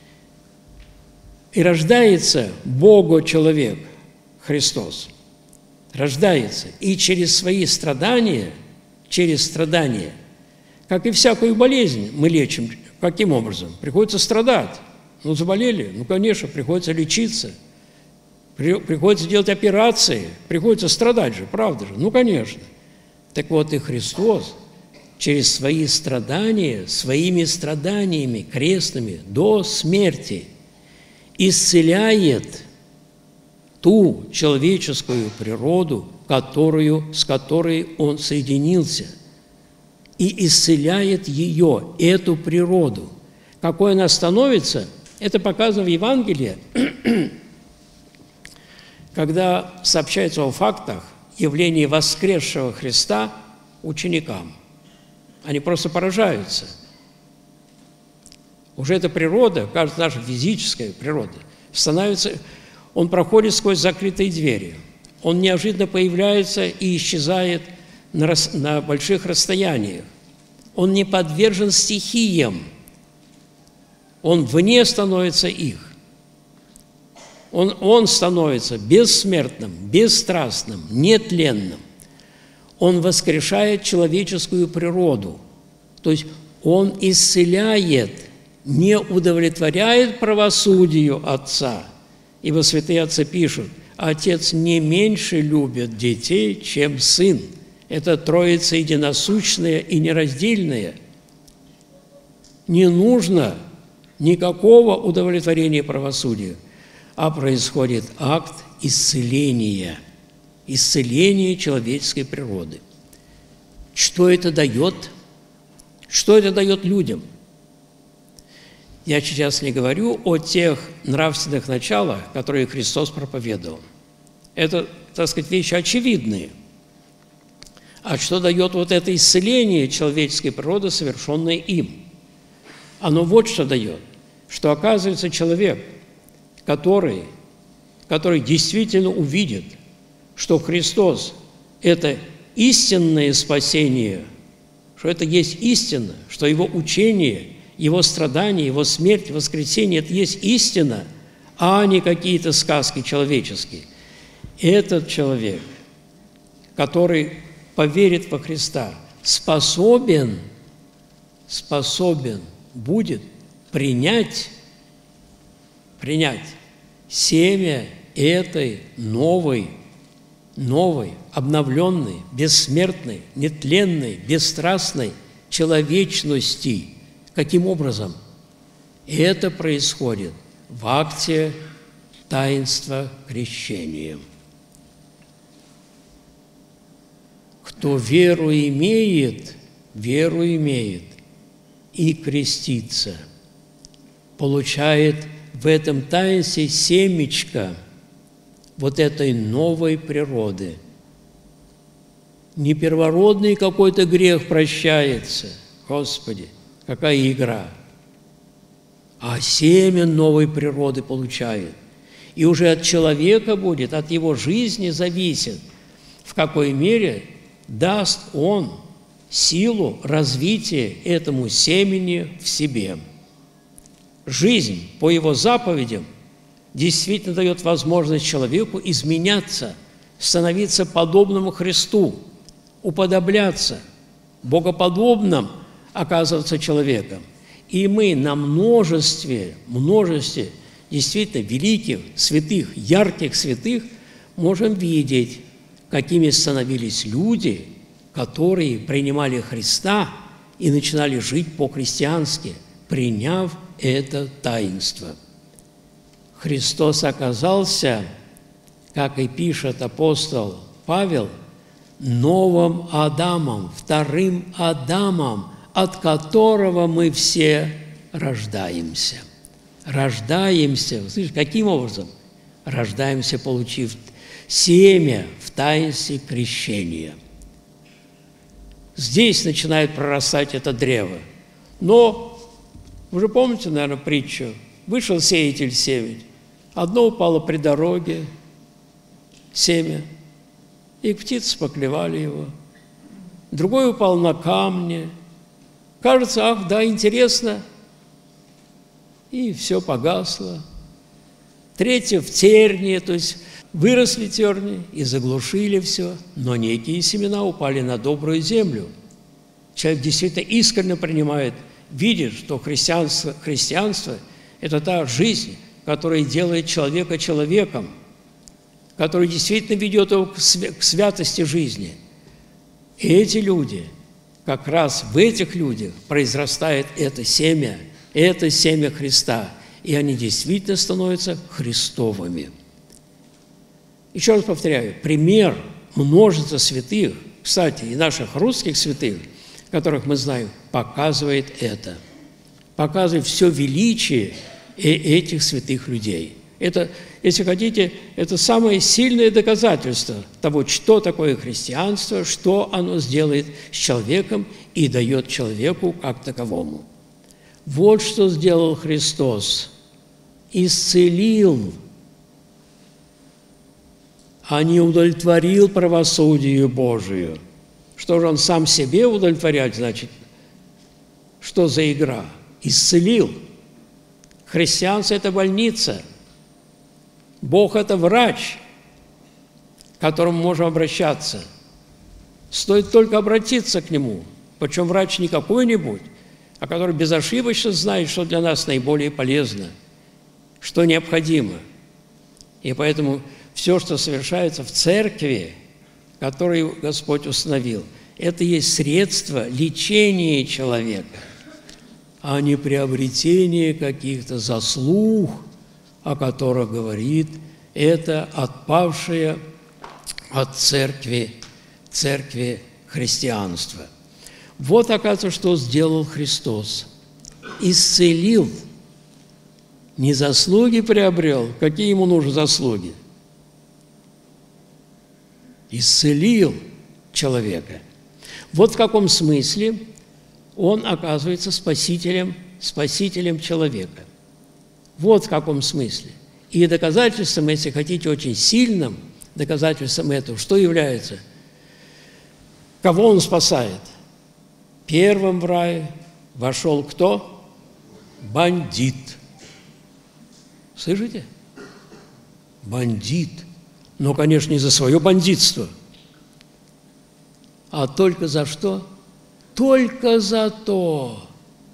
и рождается Бога-человек, Христос. Рождается. И через свои страдания, как и всякую болезнь мы лечим. Каким образом? Приходится страдать. Ну, заболели? Ну, конечно, приходится лечиться. Приходится делать операции. Приходится страдать же, правда же? Ну, конечно. Так вот и Христос через свои страдания, своими страданиями крестными до смерти исцеляет ту человеческую природу, с которой Он соединился, и исцеляет ее, эту природу. Какой она становится, это показано в Евангелии, когда сообщается о фактах явления воскресшего Христа ученикам. Они просто поражаются. Уже эта природа, кажется, наша физическая природа, становится... Он проходит сквозь закрытые двери. Он неожиданно появляется и исчезает на больших расстояниях. Он не подвержен стихиям. Он вне становится их. Он становится бессмертным, бесстрастным, нетленным. Он воскрешает человеческую природу. То есть Он исцеляет, не удовлетворяет правосудию Отца. Ибо святые отцы пишут: Отец не меньше любит детей, чем Сын. Это Троица единосущная и нераздельная. Не нужно никакого удовлетворения правосудию, а происходит акт исцеления, исцеления человеческой природы. Что это дает? Что это дает людям? Я сейчас не говорю о тех нравственных началах, которые Христос проповедовал. Это, так сказать, вещи очевидные. А что дает вот это исцеление человеческой природы, совершенное им? Оно вот что дает, что оказывается человек, который действительно увидит, что Христос – это истинное спасение, что это есть истина, что Его учение, Его страдания, Его смерть, воскресение – это есть истина, а не какие-то сказки человеческие. Этот человек, который поверит во Христа, способен будет принять семя этой новой, обновленной, бессмертной, нетленной, бесстрастной человечности. Каким образом? Это происходит в акте таинства крещения. Кто веру имеет и крестится, получает в этом таинстве семечко вот этой новой природы. Не первородный какой-то грех прощается, Господи, какая игра, а семя новой природы получает. И уже от человека будет, от его жизни зависит, в какой мере даст он силу развития этому семени в себе. Жизнь по его заповедям действительно дает возможность человеку изменяться, становиться подобным Христу, уподобляться, богоподобным оказываться человеком. И мы на множестве действительно великих, святых, ярких святых можем видеть, какими становились люди, которые принимали Христа и начинали жить по-христиански, приняв это таинство. Христос оказался, как и пишет апостол Павел, новым Адамом, вторым Адамом, от которого мы все рождаемся. Рождаемся, слышишь, каким образом? Рождаемся, получив семя в таинстве крещения. Здесь начинает прорастать это древо. Но, вы же помните, наверное, притчу? Вышел сеятель сеять. Одно упало при дороге, семя, и птицы поклевали его. Другой упал на камни. Кажется, ах, да, интересно. И все погасло. Третье в тернии, то есть выросли терни и заглушили все. Но некие семена упали на добрую землю. Человек действительно искренне принимает, видит, что христианство – это та жизнь, которая делает человека человеком, которая действительно ведет его к святости жизни. И эти люди, как раз в этих людях произрастает это семя Христа, и они действительно становятся Христовыми. Еще раз повторяю, пример множества святых, кстати, и наших русских святых, которых мы знаем, показывает это, показывает все величие этих святых людей. Это, если хотите, это самое сильное доказательство того, что такое христианство, что оно сделает с человеком и дает человеку как таковому. Вот что сделал Христос. Исцелил, а не удовлетворил правосудию Божию. Что же Он сам себе удовлетворять, значит? Что за игра? Исцелил. Христианство – это больница. Бог – это врач, к которому можем обращаться. Стоит только обратиться к Нему. Причем врач не какой-нибудь, а который безошибочно знает, что для нас наиболее полезно, что необходимо. И поэтому все, что совершается в церкви, которую Господь установил, это есть средство лечения человека, а не приобретение каких-то заслуг, о которых говорит это отпавшее от церкви христианство. Вот, оказывается, что сделал Христос. Исцелил, не заслуги приобрел. Какие ему нужны заслуги? Исцелил человека. Вот в каком смысле он оказывается спасителем человека. Вот в каком смысле. И доказательством, если хотите, очень сильным доказательством этого, что является? Кого он спасает? Первым в рай вошел кто? Бандит. Слышите? Бандит. Но, конечно, не за свое бандитство, а только за что? Только за то,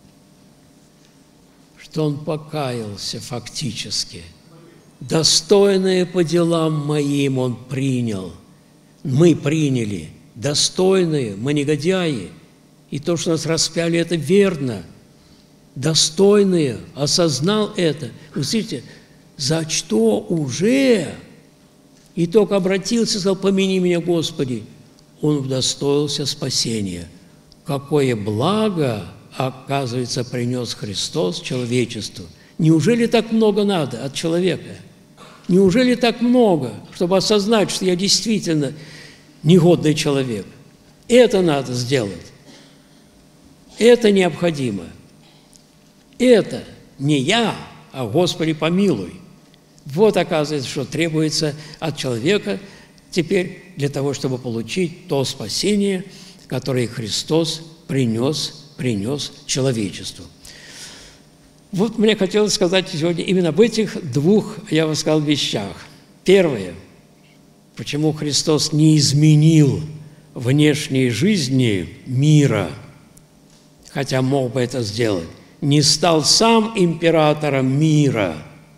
что он покаялся фактически. Достойное по делам моим он принял. Мы приняли. Достойные, мы негодяи. И то, что нас распяли, это верно. Достойные, осознал это. Вы слышите, за что уже? И только обратился и сказал: помяни меня, Господи. Он удостоился спасения. Какое благо, оказывается, принес Христос человечеству. Неужели так много надо от человека? Неужели так много, чтобы осознать, что я действительно негодный человек? Это надо сделать. Это необходимо. Это не я, а Господи помилуй. Вот, оказывается, что требуется от человека теперь для того, чтобы получить то спасение, которое Христос принес человечеству. Вот мне хотелось сказать сегодня именно об этих двух, я вам сказал, вещах. Первое, почему Христос не изменил внешней жизни мира, хотя мог бы это сделать, не стал сам императором мира,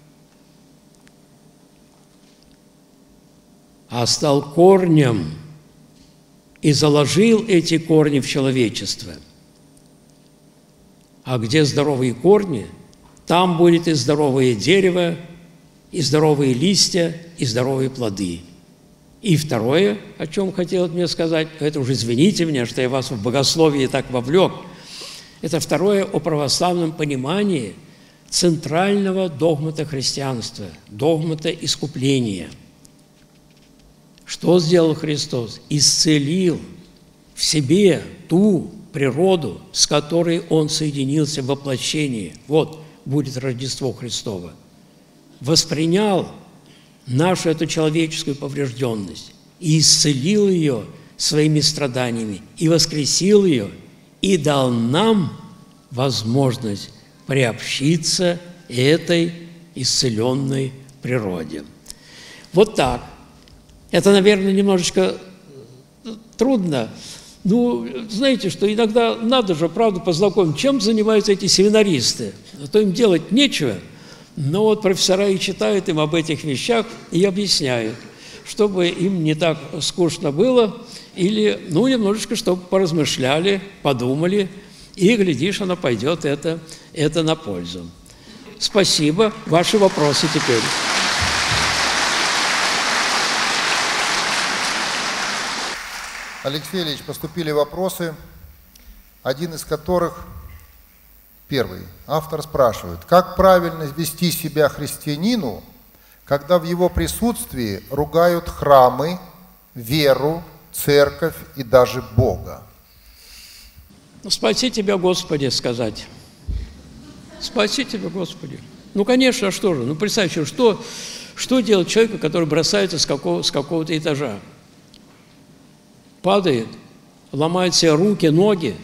а стал корнем и заложил эти корни в человечество. А где здоровые корни, там будет и здоровое дерево, и здоровые листья, и здоровые плоды. И второе, о чем хотел мне сказать, это уже извините меня, что я вас в богословие так вовлек, это второе о православном понимании центрального догмата христианства, догмата искупления. Что сделал Христос? Исцелил в себе ту природу, с которой Он соединился в воплощении. Вот будет Рождество Христово. Воспринял нашу эту человеческую поврежденность, и исцелил ее своими страданиями, и воскресил ее, и дал нам возможность приобщиться этой исцеленной природе. Вот так. Это, наверное, немножечко трудно. Ну, знаете, что иногда надо же, правда, познакомить, чем занимаются эти семинаристы. А то им делать нечего. Но вот профессора и читают им об этих вещах и объясняют, чтобы им не так скучно было, или, ну, немножечко, чтобы поразмышляли, подумали, и, глядишь, оно пойдет это на пользу. Спасибо. Ваши вопросы теперь. Алексей Ильич, поступили вопросы, один из которых, первый, автор спрашивает, как правильно вести себя христианину, когда в его присутствии ругают храмы, веру, церковь и даже Бога? Спаси тебя, Господи, сказать. Спаси тебя, Господи. Ну, конечно, а что же? Ну, представьте, что делать человеку, который бросается с какого-то этажа? Падает, ломает себе руки, ноги.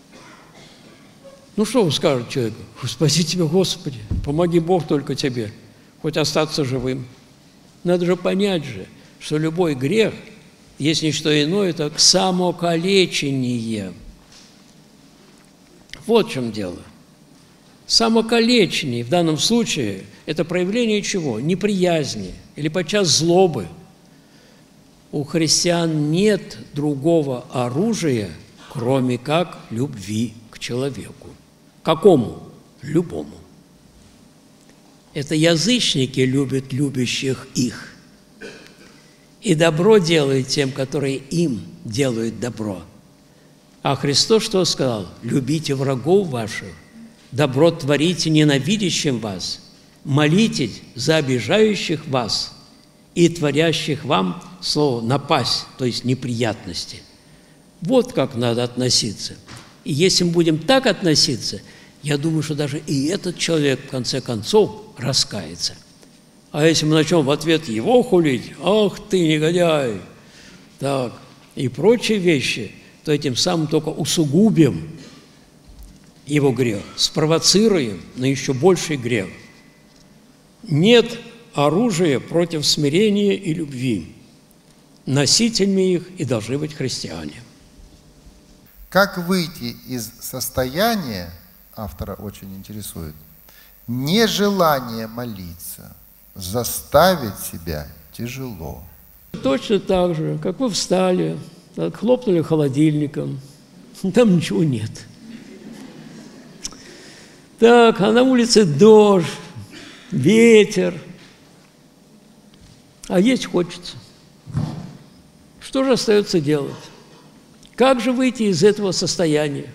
Ну, что вы скажете человеку? Спаси тебя, Господи, помоги Бог только тебе, хоть остаться живым. Надо же понять же, что любой грех, есть не что иное, это самокалечение. Вот в чем дело. Самокалечение в данном случае – это проявление чего? Неприязни или подчас злобы. У христиан нет другого оружия, кроме как любви к человеку. Какому? Любому. Это язычники любят любящих их. И добро делают тем, которые им делают добро. А Христос что сказал? Любите врагов ваших, добро творите ненавидящим вас, молитесь за обижающих вас и творящих вам, слово «напасть», то есть неприятности. Вот как надо относиться. И если мы будем так относиться, я думаю, что даже и этот человек, в конце концов, раскается. А если мы начнем в ответ его хулить, «Ах ты, негодяй!» так, и прочие вещи, то этим самым только усугубим его грех, спровоцируем на еще больший грех. Нет оружия против смирения и любви. Носителями их и должны быть христиане. Как выйти из состояния, автора очень интересует, нежелания молиться? Заставить себя тяжело. Точно так же, как вы встали, так, хлопнули холодильником, там ничего нет. Так, а на улице дождь, ветер, а есть хочется. Что же остается делать? Как же выйти из этого состояния?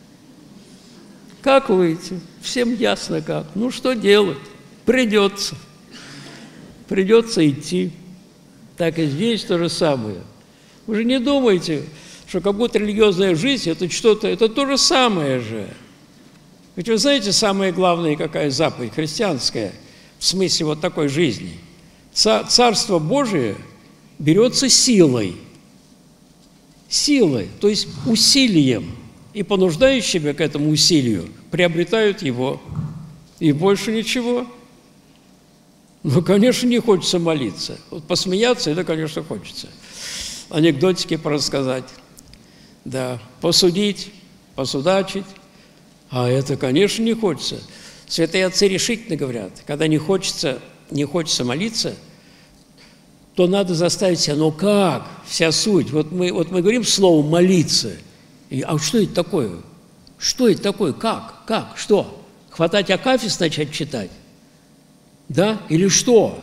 Как выйти? Всем ясно как. Ну, что делать? Придется. Придется идти. Так и здесь то же самое. Вы же не думаете, что как будто религиозная жизнь – это что-то, это то же самое же. Ведь вы знаете, самая главная какая заповедь христианская в смысле вот такой жизни? Царство Божие берется силой. Силой, то есть усилием. И понуждающими к этому усилию приобретают его. И больше ничего. Ну, конечно, не хочется молиться. Вот посмеяться, это, конечно, хочется. Анекдотики порассказать. Да, посудить, посудачить. А это, конечно, не хочется. Святые отцы решительно говорят, когда не хочется молиться, то надо заставить себя, ну как, вся суть. Вот мы говорим слово «молиться». А что это такое? Что это такое? Как? Что? Хватать акафист начать читать? Да? Или что?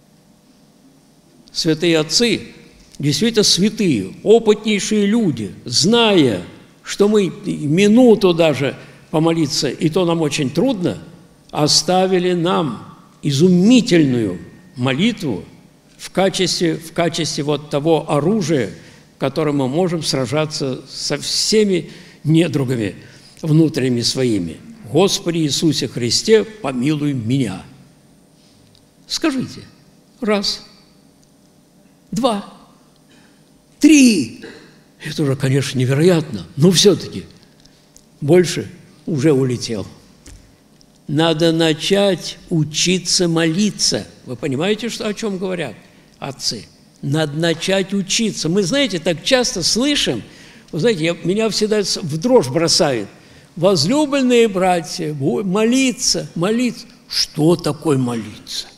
Святые отцы, действительно святые, опытнейшие люди, зная, что мы минуту даже помолиться, и то нам очень трудно, оставили нам изумительную молитву в качестве вот того оружия, которым мы можем сражаться со всеми недругами внутренними своими. «Господи Иисусе Христе, помилуй меня». Скажите. Раз. Два. 3. Это уже, конечно, невероятно, но все-таки больше уже улетел. Надо начать учиться молиться. Вы понимаете, о чем говорят отцы? Надо начать учиться. Мы, знаете, так часто слышим, вы знаете, меня всегда в дрожь бросает. Возлюбленные братья, молиться, молиться. Что такое молиться?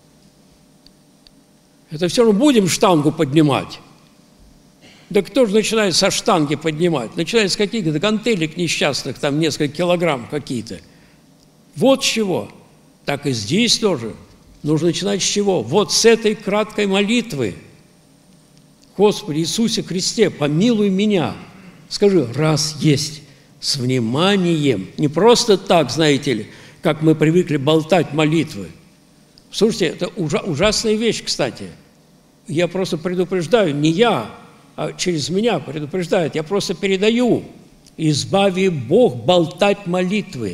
Это все равно будем штангу поднимать. Да кто же начинает со штанги поднимать? Начинает с каких-то гантелек несчастных, там несколько килограмм какие-то. Вот с чего. Так и здесь тоже. Нужно начинать с чего? Вот с этой краткой молитвы. Господи Иисусе Христе, помилуй меня. Скажи, раз есть, с вниманием. Не просто так, знаете ли, как мы привыкли болтать молитвы. Слушайте, это ужасная вещь, кстати. Я просто предупреждаю, не я, а через меня предупреждают. Я просто передаю. Избави Бог болтать молитвы.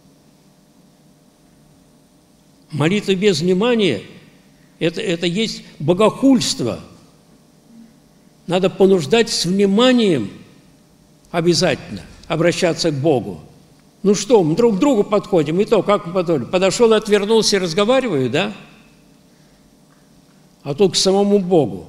Молитва без внимания – это есть богохульство. Надо понуждать с вниманием обязательно обращаться к Богу. Ну что, мы друг к другу подходим, и то, как мы подходим? Подошел, отвернулся и разговариваю, да? А тут к самому Богу.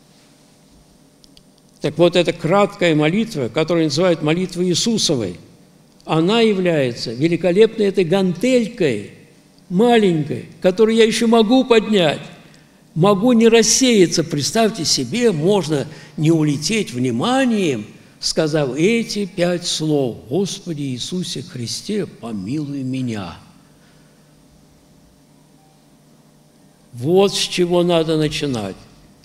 Так вот, эта краткая молитва, которую называют молитвой Иисусовой, она является великолепной этой гантелькой, маленькой, которую я еще могу поднять, могу не рассеяться. Представьте себе, можно не улететь вниманием, сказав эти 5 слов: «Господи Иисусе Христе, помилуй меня». Вот с чего надо начинать.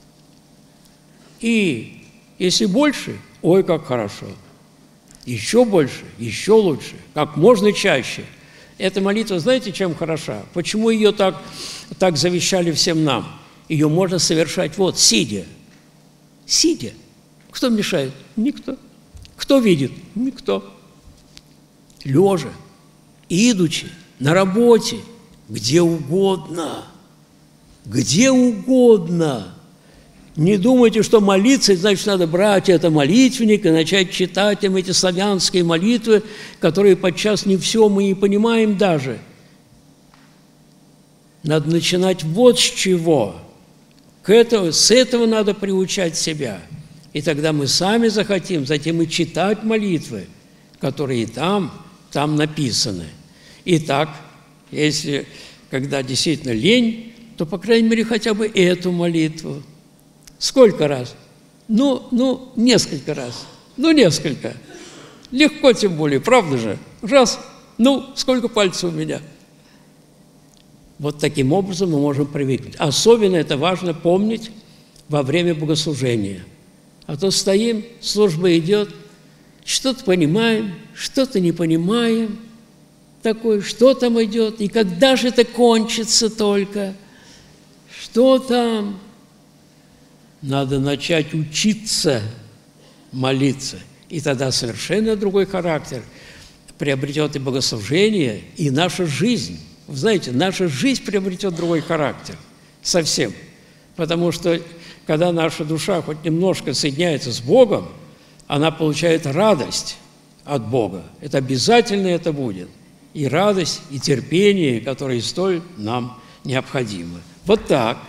И если больше, ой, как хорошо. Еще больше, еще лучше, как можно чаще. Эта молитва, знаете, чем хороша? Почему ее так завещали всем нам? Ее можно совершать вот, сидя. Сидя. Кто мешает? Никто. Кто видит? Никто. Лежа, идучи, на работе, где угодно. Где угодно. Не думайте, что молиться, значит, надо брать это молитвенник и начать читать им эти славянские молитвы, которые подчас не все мы и понимаем даже. Надо начинать вот с чего. С этого надо приучать себя. И тогда мы сами захотим затем и читать молитвы, которые там написаны. Итак, если когда действительно лень, то, по крайней мере, хотя бы эту молитву. Сколько раз? Ну, несколько раз. Ну, несколько. Легко тем более, правда же? Раз, сколько пальцев у меня? Вот таким образом мы можем привыкнуть. Особенно это важно помнить во время богослужения. А то стоим, служба идет, что-то понимаем, что-то не понимаем. Такое, что там идет, и когда же это кончится только? Что там? Надо начать учиться молиться, и тогда совершенно другой характер приобретет и богослужение, и наша жизнь. Вы знаете, наша жизнь приобретет другой характер совсем, потому что когда наша душа хоть немножко соединяется с Богом, она получает радость от Бога. Это обязательно это будет. И радость, и терпение, которые столь нам необходимы. Вот так.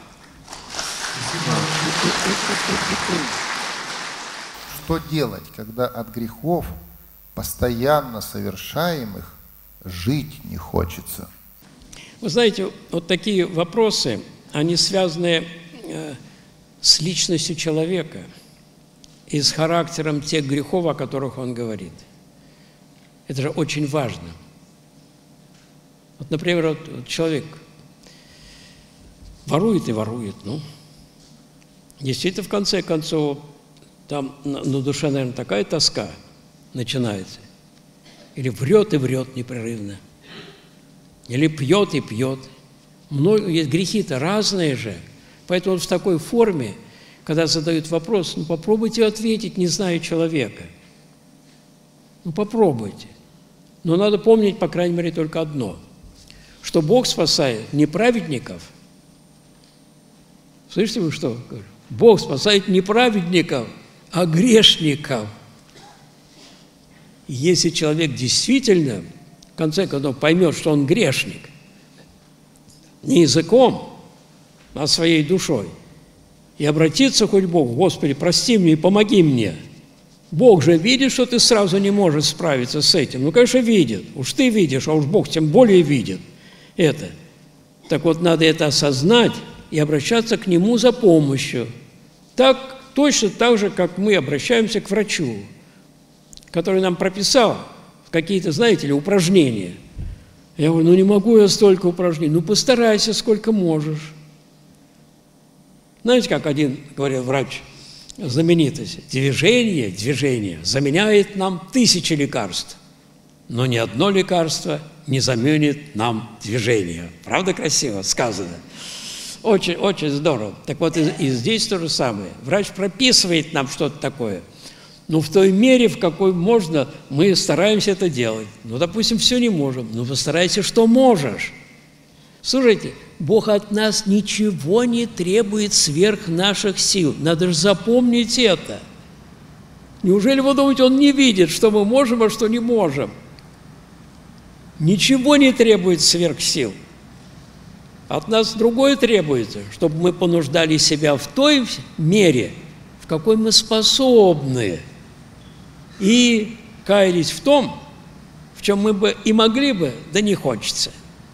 Что делать, когда от грехов, постоянно совершаемых, жить не хочется? Вы знаете, вот такие вопросы, они связаны с личностью человека и с характером тех грехов, о которых он говорит. Это же очень важно. Вот, например, вот человек ворует и ворует, действительно, в конце концов, там на душе, наверное, такая тоска начинается. Или врет и врет непрерывно. Или пьет и пьет. Есть грехи-то разные же. Поэтому вот в такой форме, когда задают вопрос, попробуйте ответить, не зная человека. Попробуйте. Но надо помнить, по крайней мере, только одно, что Бог спасает не праведников. Слышите вы что? Бог спасает не праведников, а грешников. Если человек действительно, в конце концов, поймет, что он грешник, не языком, а своей душой, и обратиться хоть к Богу: Господи, прости мне и помоги мне. Бог же видит, что ты сразу не можешь справиться с этим. Ну, конечно, видит. Уж ты видишь, а уж Бог тем более видит это. Так вот, надо это осознать и обращаться к Нему за помощью. Точно так же, как мы обращаемся к врачу, который нам прописал какие-то, знаете ли, упражнения. Я говорю: ну не могу я столько упражнений. Ну постарайся, сколько можешь. Знаете, как один говорил врач, знаменитость: движение заменяет нам 1000 лекарств, но ни одно лекарство не заменит нам движение. Правда красиво сказано? Очень, очень здорово. Так вот, и здесь то же самое. Врач прописывает нам что-то такое, но в той мере, в какой можно, мы стараемся это делать. Ну, допустим, все не можем, но постарайся, что можешь. Слушайте, Бог от нас ничего не требует сверх наших сил. Надо же запомнить это. Неужели вы думаете, Он не видит, что мы можем, а что не можем? Ничего не требует сверх сил. От нас другое требуется, чтобы мы понуждали себя в той мере, в какой мы способны, и каялись в том, в чем мы бы и могли бы, да не хочется.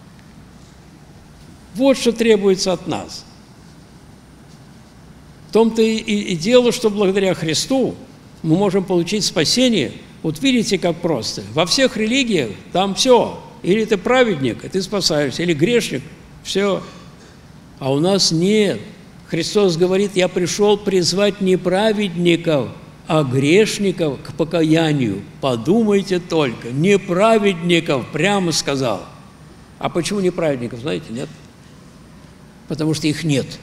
Вот что требуется от нас. В том-то и дело, что благодаря Христу мы можем получить спасение. Вот видите, как просто. Во всех религиях там все. Или ты праведник, и ты спасаешься, или грешник, все. А у нас нет. Христос говорит: я пришел призвать не праведников, а грешников к покаянию. Подумайте только, не праведников, прямо сказал. А почему не праведников, знаете, нет? Потому что их нет.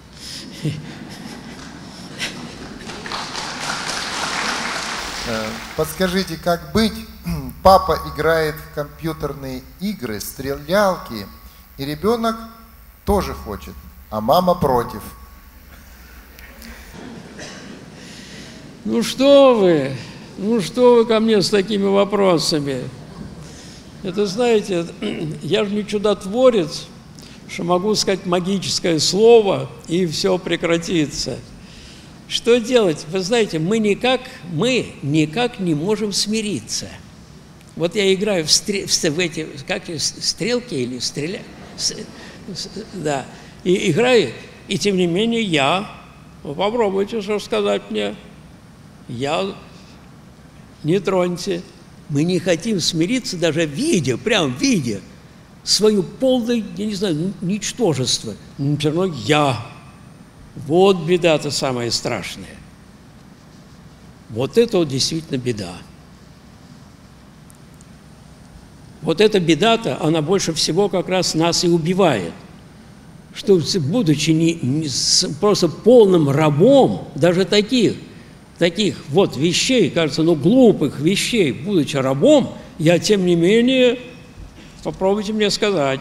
Подскажите, как быть? Папа играет в компьютерные игры, стрелялки, и ребенок тоже хочет, а мама против. Ну что вы ко мне с такими вопросами? Это, знаете, я же не чудотворец, что могу сказать магическое слово, и все прекратится. Что делать? Вы знаете, мы никак не можем смириться. Вот я играю в эти, как стрелки или да, и играю, и тем не менее попробуйте, что сказать мне, не троньте. Мы не хотим смириться, даже видя свою полное, я не знаю, ничтожество. Но все равно Вот беда-то самая страшная. Вот это вот действительно беда. Вот эта беда-то, она больше всего как раз нас и убивает. Что, будучи просто полным рабом, даже таких вот вещей, кажется, глупых вещей, будучи рабом, я, тем не менее, попробуйте мне сказать,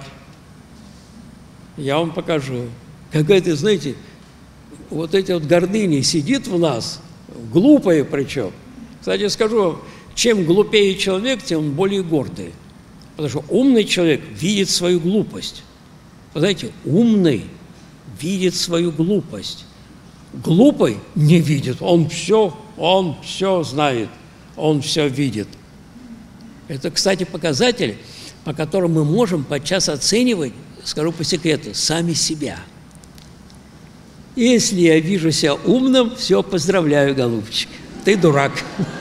я вам покажу. Какая-то, знаете, вот эти вот гордыни сидит в нас, глупые причем. Кстати, скажу вам, чем глупее человек, тем он более гордый. Потому что умный человек видит свою глупость. Вы знаете, умный видит свою глупость. Глупый не видит, он все знает, он все видит. Это, кстати, показатель, по которому мы можем подчас оценивать, скажу по секрету, сами себя. Если я вижу себя умным, все, поздравляю, голубчик, ты дурак.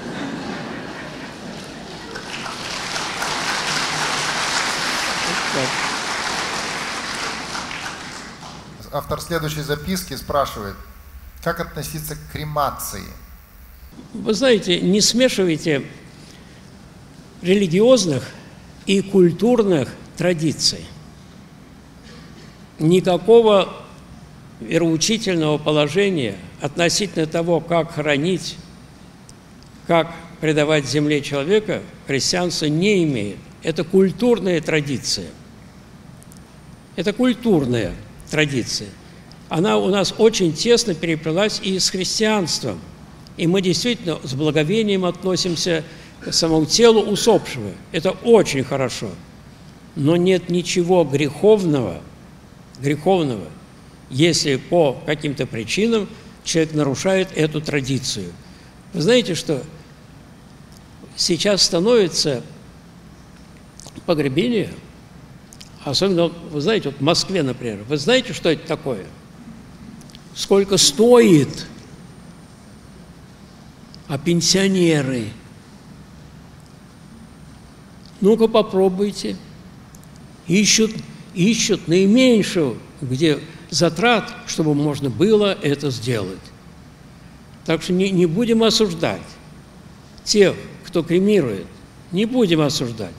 Автор следующей записки спрашивает, как относиться к кремации? Вы знаете, не смешивайте религиозных и культурных традиций. Никакого вероучительного положения относительно того, как хоронить, как предавать земле человека, христианство не имеет. Это культурная традиция. Это культурная традиция. Она у нас очень тесно переплелась и с христианством. И мы действительно с благовением относимся к самому телу усопшего. Это очень хорошо. Но нет ничего греховного, если по каким-то причинам человек нарушает эту традицию. Вы знаете, что сейчас становится погребение, особенно, вы знаете, вот в Москве, например, вы знаете, что это такое? Сколько стоит? А пенсионеры? Ну-ка попробуйте. Ищут наименьшего, где затрат, чтобы можно было это сделать. Так что не будем осуждать тех, кто кремирует, не будем осуждать.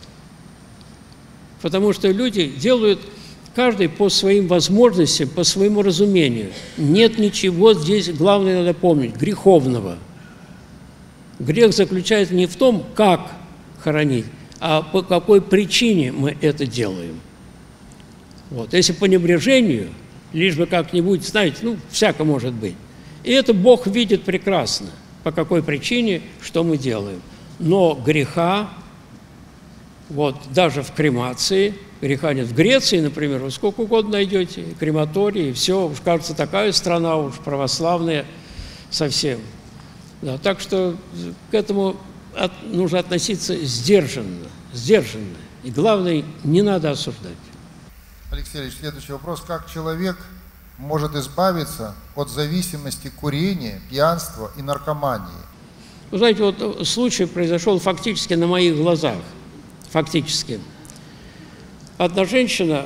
Потому что люди делают каждый по своим возможностям, по своему разумению. Нет ничего здесь, главное надо помнить, греховного. Грех заключается не в том, как хоронить, а по какой причине мы это делаем. Вот. Если по небрежению, лишь бы как-нибудь, знаете, ну, всяко может быть. И это Бог видит прекрасно, по какой причине, что мы делаем. Но греха, вот даже в кремации, греха нет. В Греции, например, вы сколько угодно найдете, крематории, и все, уж кажется, такая страна уж православная совсем. Да, так что к этому нужно относиться сдержанно. И главное, не надо осуждать. Алексей Ильич, следующий вопрос. Как человек может избавиться от зависимости курения, пьянства и наркомании? Вы знаете, вот случай произошел фактически на моих глазах. Фактически. Одна женщина,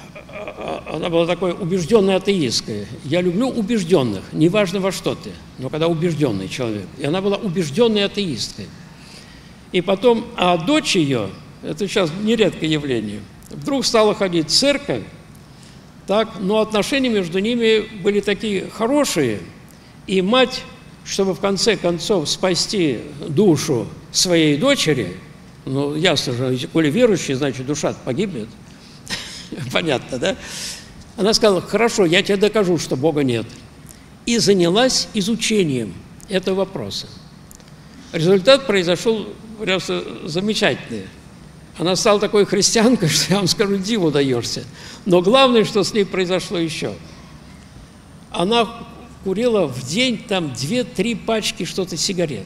она была такой убежденной атеисткой. Я люблю убежденных, неважно во что ты, но когда убежденный человек. И она была убежденной атеисткой. И потом, а дочь ее, это сейчас нередкое явление, вдруг стала ходить в церковь, так, но отношения между ними были такие хорошие, и мать, чтобы в конце концов спасти душу своей дочери, ну, ясно же, коли верующий, значит, душа погибнет, понятно, да? Она сказала: хорошо, я тебе докажу, что Бога нет. И занялась изучением этого вопроса. Результат произошел просто замечательный. Она стала такой христианкой, что я вам скажу, диву даешься. Но главное, что с ней произошло еще. Она курила в день там 2-3 пачки что-то сигарет.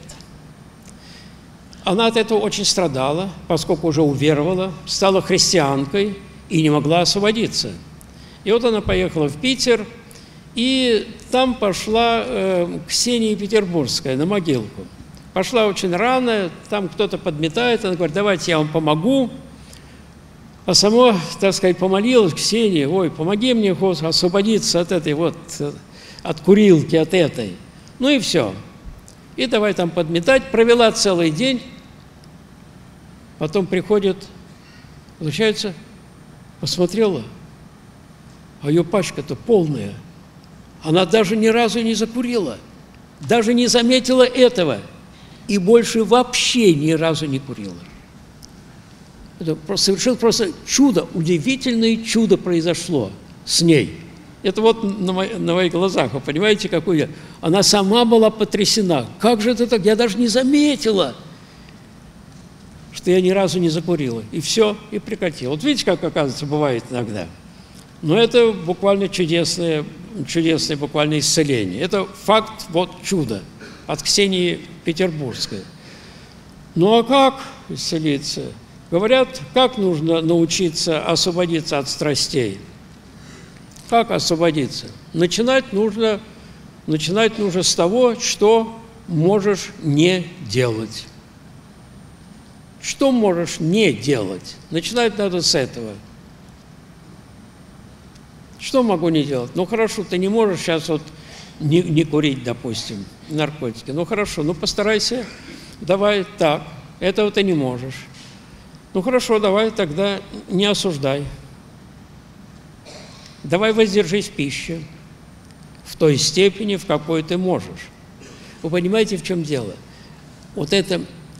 Она от этого очень страдала, поскольку уже уверовала, стала христианкой и не могла освободиться. И вот она поехала в Питер, и там пошла Ксения Петербургская на могилку. Пошла очень рано, там кто-то подметает, она говорит: давайте я вам помогу. А сама, так сказать, помолилась: Ксения, ой, помоги мне, Господи, освободиться от этой вот, от курилки, от этой. Ну и все. И давай там подметать. Провела целый день. Потом приходит, получается, посмотрела, а ее пачка-то полная. Она даже ни разу не закурила, даже не заметила этого. И больше вообще ни разу не курила. Это совершил просто чудо, удивительное чудо произошло с ней. Это вот на моих глазах, вы понимаете, какую она сама была потрясена. Как же это так? Я даже не заметила, что я ни разу не закурила. И все, и прекратила. Вот видите, как, оказывается, бывает иногда. Но это буквально чудесное буквально исцеление. Это факт, вот чудо от Ксении Петербургской. Ну а как исцелиться? Говорят, как нужно научиться освободиться от страстей? Как освободиться? Начинать нужно с того, что можешь не делать. Что можешь не делать? Начинать надо с этого. Что могу не делать? Ну хорошо, ты не можешь сейчас вот не курить, допустим, наркотики. Ну хорошо, ну постарайся, давай так, этого ты не можешь. Ну хорошо, давай тогда не осуждай. Давай воздержись в пище в той степени, в какой ты можешь. Вы понимаете, в чем дело? Вот это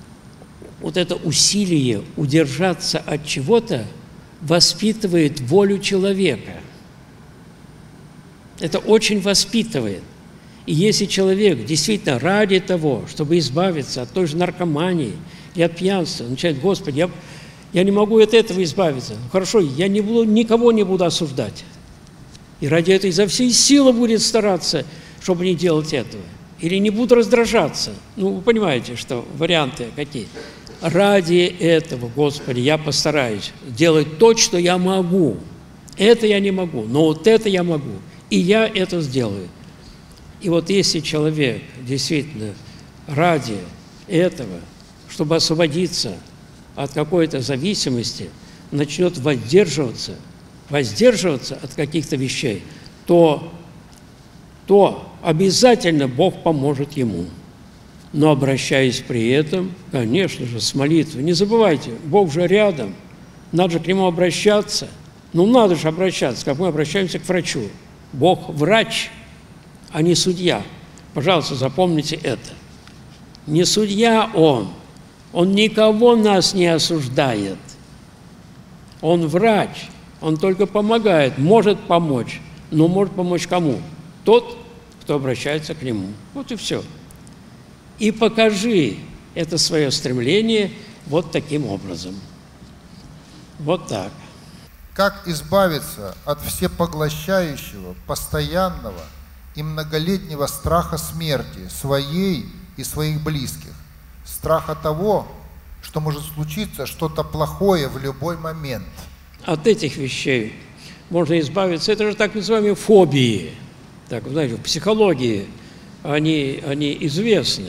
усилие удержаться от чего-то воспитывает волю человека. Это очень воспитывает. И если человек действительно ради того, чтобы избавиться от той же наркомании и от пьянства, начинает: Господи, я не могу от этого избавиться. Хорошо, я никого не буду осуждать. И ради этого изо всей силы будет стараться, чтобы не делать этого. Или не буду раздражаться. Ну, вы понимаете, что варианты какие. Ради этого, Господи, я постараюсь делать то, что я могу. Это я не могу, но вот это я могу. И я это сделаю. И вот если человек действительно ради этого, чтобы освободиться от какой-то зависимости, начнет воздерживаться от каких-то вещей, то обязательно Бог поможет ему. Но обращаясь при этом, конечно же, с молитвой. Не забывайте, Бог же рядом, надо же к Нему обращаться. Ну, надо же обращаться, как мы обращаемся к врачу. Бог врач, а не судья. Пожалуйста, запомните это. Не судья Он никого нас не осуждает. Он врач, Он только помогает, может помочь, но может помочь кому? Тот, кто обращается к Нему. Вот и все. И покажи это свое стремление вот таким образом. Вот так. Как избавиться от всепоглощающего, постоянного и многолетнего страха смерти своей и своих близких? Страха того, что может случиться что-то плохое в любой момент. От этих вещей можно избавиться. Это же так называемые фобии. Так, знаете, в психологии они известны.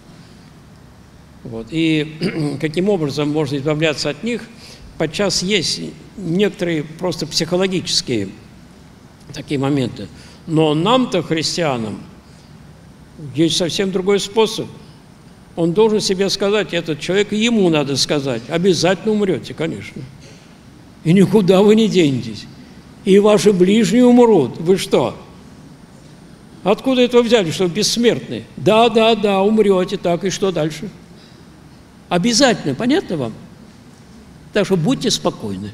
Вот. И каким образом можно избавляться от них? Подчас есть некоторые просто психологические такие моменты. Но нам-то, христианам, есть совсем другой способ. Он должен себе сказать, этот человек, и ему надо сказать: обязательно умрете, конечно. И никуда вы не денетесь. И ваши ближние умрут. Вы что? Откуда это вы взяли, что вы бессмертны? Да, умрете, так, и что дальше? Обязательно, понятно вам? Так что будьте спокойны.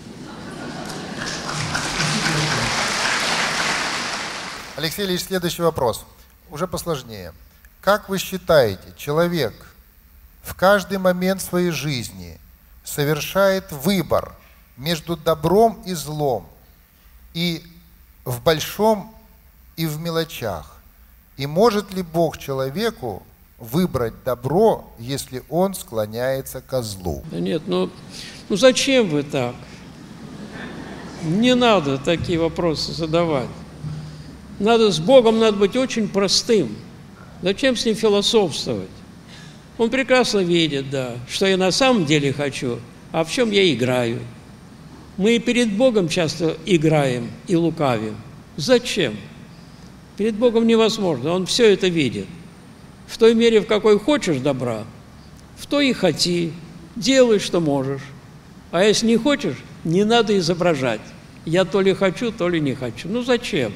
Алексей Ильич, следующий вопрос, уже посложнее. Как вы считаете, человек в каждый момент своей жизни совершает выбор между добром и злом, и в большом, и в мелочах? И может ли Бог человеку выбрать добро, если он склоняется ко злу? Да нет, ну зачем вы так? Не надо такие вопросы задавать. С Богом надо быть очень простым. Зачем с Ним философствовать? Он прекрасно видит, да, что я на самом деле хочу, а в чем я играю. Мы и перед Богом часто играем и лукавим. Зачем? Перед Богом невозможно, Он все это видит. В той мере, в какой хочешь добра, в той и хоти, делай, что можешь. А если не хочешь, не надо изображать. Я то ли хочу, то ли не хочу. Ну зачем?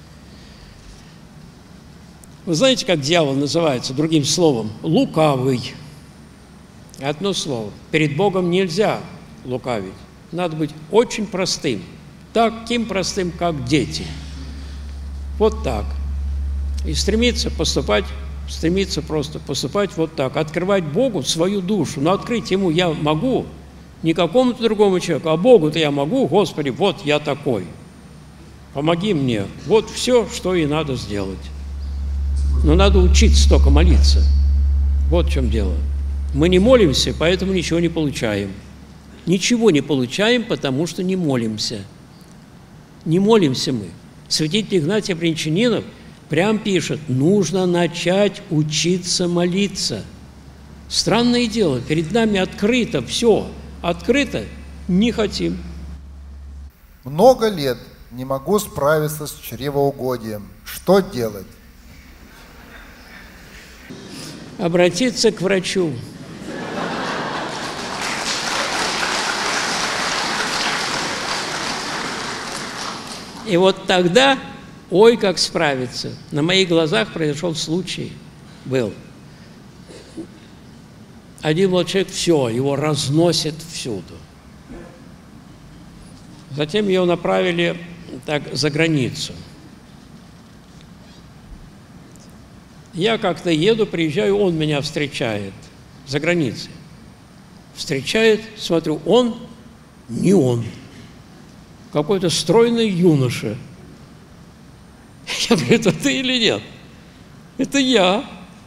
Вы знаете, как дьявол называется другим словом? Лукавый. Одно слово. Перед Богом нельзя лукавить. Надо быть очень простым. Таким простым, как дети. Вот так. И стремиться просто поступать вот так. Открывать Богу свою душу. Но открыть Ему я могу не какому-то другому человеку, а Богу-то я могу. Господи, вот я такой. Помоги мне. Вот все, что и надо сделать. Но надо учиться только молиться. Вот в чем дело. Мы не молимся, поэтому ничего не получаем. Ничего не получаем, потому что не молимся. Не молимся мы. Святитель Игнатий Брянчанинов прям пишет: нужно начать учиться молиться. Странное дело, перед нами открыто все. Открыто не хотим. Много лет не могу справиться с чревоугодием. Что делать? Обратиться к врачу. И вот тогда, ой, как справиться. На моих глазах произошел случай, был. Один вот человек, все, его разносит всюду. Затем его направили так за границу. Я как-то еду, приезжаю, он меня встречает за границей. Встречает, смотрю, он, не он. Какой-то стройный юноша. Я говорю, это ты или нет? Это я.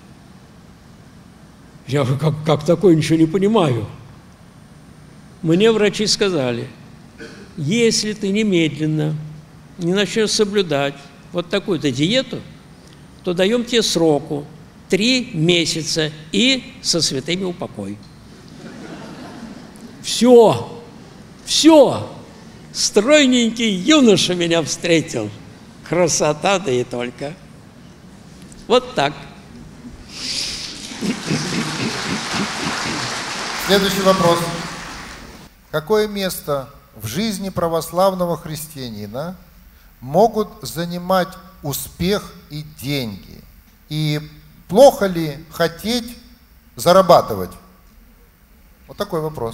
Я говорю, как такое, ничего не понимаю. Мне врачи сказали, если ты немедленно не начнешь соблюдать вот такую-то диету, то даем тебе сроку 3 месяца и со святыми упокой. Все, стройненький юноша меня встретил. Красота, да и только. Вот так. Следующий вопрос. Какое место в жизни православного христианина могут занимать успех и деньги? И плохо ли хотеть зарабатывать? Вот такой вопрос.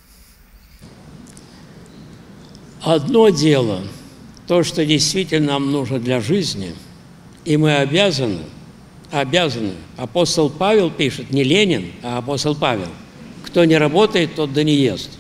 Одно дело, то, что действительно нам нужно для жизни, и мы обязаны, апостол Павел пишет, не Ленин, а апостол Павел, кто не работает, тот да не ест.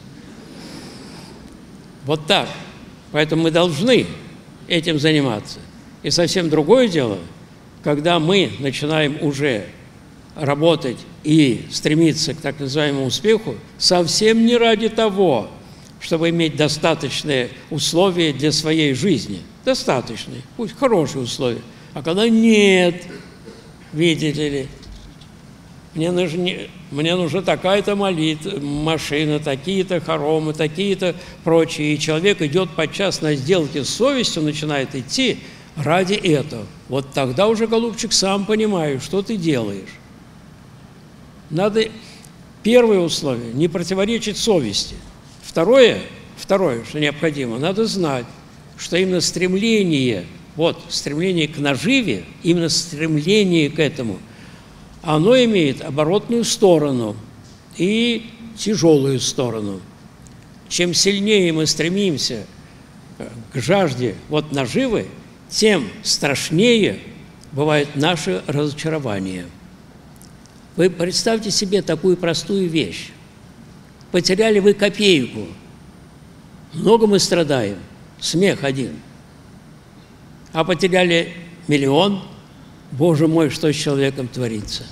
Вот так. Поэтому мы должны этим заниматься. И совсем другое дело, когда мы начинаем уже работать и стремиться к так называемому успеху, совсем не ради того, чтобы иметь достаточные условия для своей жизни. Достаточные, пусть хорошие условия. А когда нет, видите ли, мне нужна такая-то машина, такие-то хоромы, такие-то прочие. И человек идет подчас на сделки с совестью, начинает идти ради этого. Вот тогда уже, голубчик, сам понимаешь, что ты делаешь. Надо, первое условие, не противоречить совести. Второе, что необходимо, надо знать, что именно стремление к наживе, именно стремление к этому, оно имеет оборотную сторону и тяжелую сторону. Чем сильнее мы стремимся к жажде наживы, тем страшнее бывает наше разочарование. Вы представьте себе такую простую вещь. Потеряли вы копейку. Много мы страдаем. Смех один. А потеряли 1 000 000. Боже мой, что с человеком творится?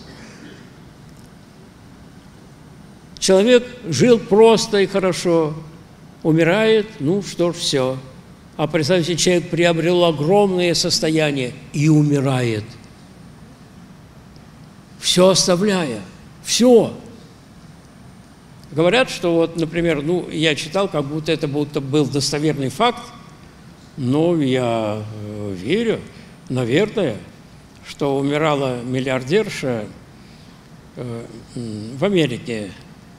Человек жил просто и хорошо. Умирает, что ж, все. А представьте, человек приобрел огромное состояние и умирает. Все оставляя. Все. Говорят, что например, я читал, как будто это был достоверный факт, но я верю, наверное, что умирала миллиардерша в Америке.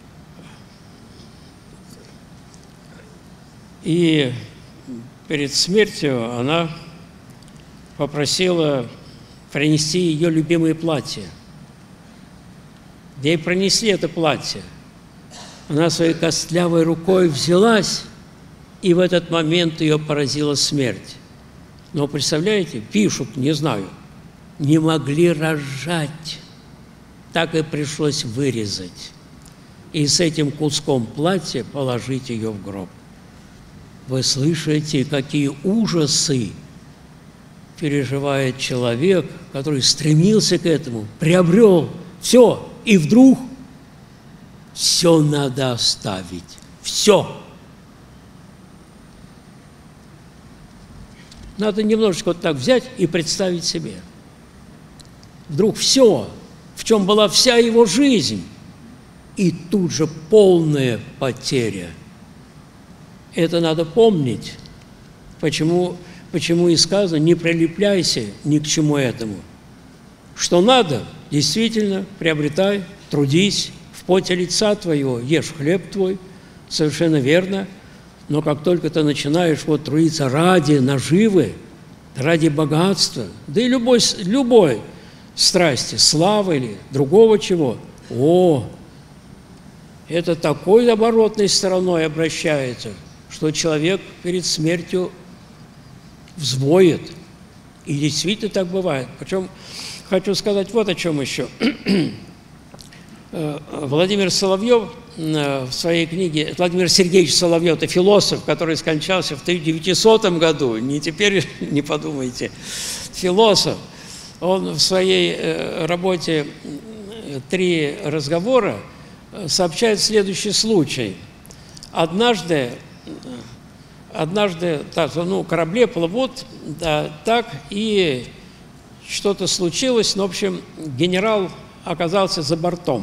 И перед смертью она попросила принести ее любимое платье. Ей принесли это платье. Она своей костлявой рукой взялась, и в этот момент ее поразила смерть. Но, представляете, пишут, не знаю, не могли разжать, так и пришлось вырезать. И с этим куском платья положить ее в гроб. Вы слышите, какие ужасы переживает человек, который стремился к этому, приобрел все, и вдруг все надо оставить. Все. Надо немножечко так взять и представить себе. Вдруг все, в чем была вся его жизнь, и тут же полная потеря. Это надо помнить. Почему и сказано, не прилепляйся ни к чему этому. Что надо, действительно, приобретай, трудись, в поте лица твоего ешь хлеб твой, совершенно верно. Но как только ты начинаешь трудиться ради наживы, ради богатства, да и любой страсти, славы или другого чего, это такой оборотной стороной обращается, что человек перед смертью взвоет. И действительно так бывает. Причем хочу сказать вот о чем еще. Владимир Соловьев в своей книге, Владимир Сергеевич Соловьев, это философ, который скончался в 1900 году, не теперь, не подумайте, философ. Он в своей работе «Три разговора» сообщает следующий случай. Однажды так, корабли плывут, да, так, и что-то случилось, в общем, генерал оказался за бортом.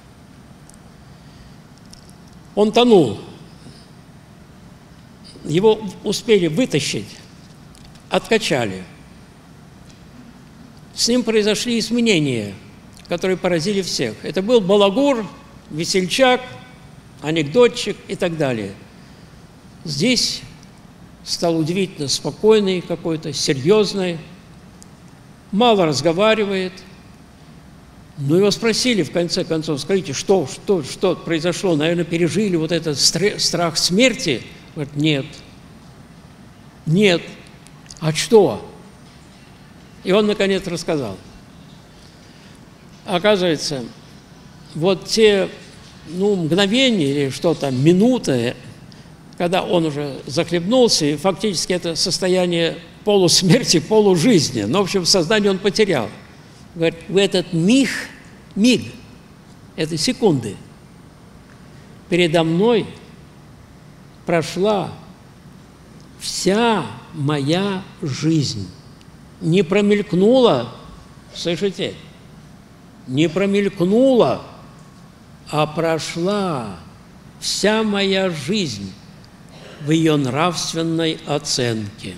Он тонул. Его успели вытащить, откачали. С ним произошли изменения, которые поразили всех. Это был балагур, весельчак, анекдотчик и так далее. Здесь стал удивительно спокойный какой-то, серьезный, мало разговаривает. Но его спросили, в конце концов, скажите, что произошло? Наверное, пережили вот этот страх смерти? Говорит, нет. Нет. А что? И он, наконец, рассказал. Оказывается, вот те, мгновения или что там, минуты, когда он уже захлебнулся, и фактически это состояние полусмерти, полужизни. Но, в общем, сознание он потерял. Говорит, в этот миг, это секунды, передо мной прошла вся моя жизнь. Не промелькнула, слышите? Не промелькнула, а прошла вся моя жизнь в ее нравственной оценке.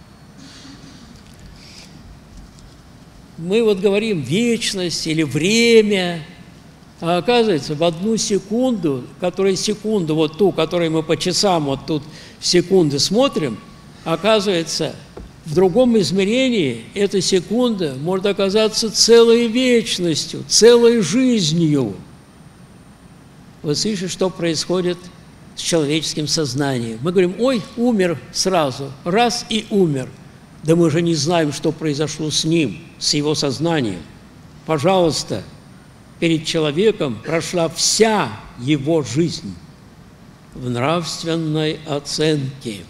Мы вот говорим вечность или время, а оказывается, в одну секунду, вот ту, которую мы по часам вот тут секунды смотрим, оказывается, в другом измерении эта секунда может оказаться целой вечностью, целой жизнью. Вы слышите, что происходит с человеческим сознанием? Мы говорим, ой, умер сразу, раз и умер. Да мы же не знаем, что произошло с ним, с его сознанием. Пожалуйста, перед человеком прошла вся его жизнь в нравственной оценке.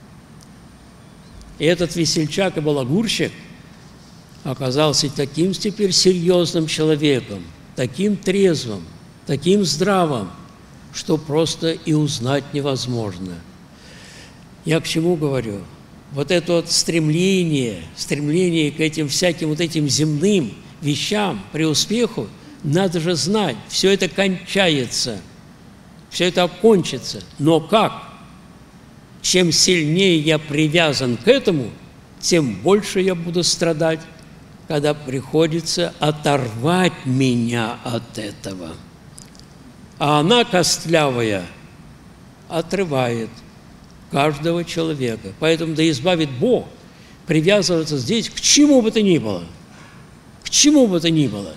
И этот весельчак и балагурщик оказался таким теперь серьезным человеком, таким трезвым, таким здравым, что просто и узнать невозможно. Я к чему говорю? Вот это вот стремление к этим всяким вот этим земным вещам, преуспеху, надо же знать, все это кончается, все это окончится. Но как? Чем сильнее я привязан к этому, тем больше я буду страдать, когда приходится оторвать меня от этого. А она, костлявая, отрывает каждого человека. Поэтому да избавит Бог привязываться здесь к чему бы то ни было. К чему бы то ни было.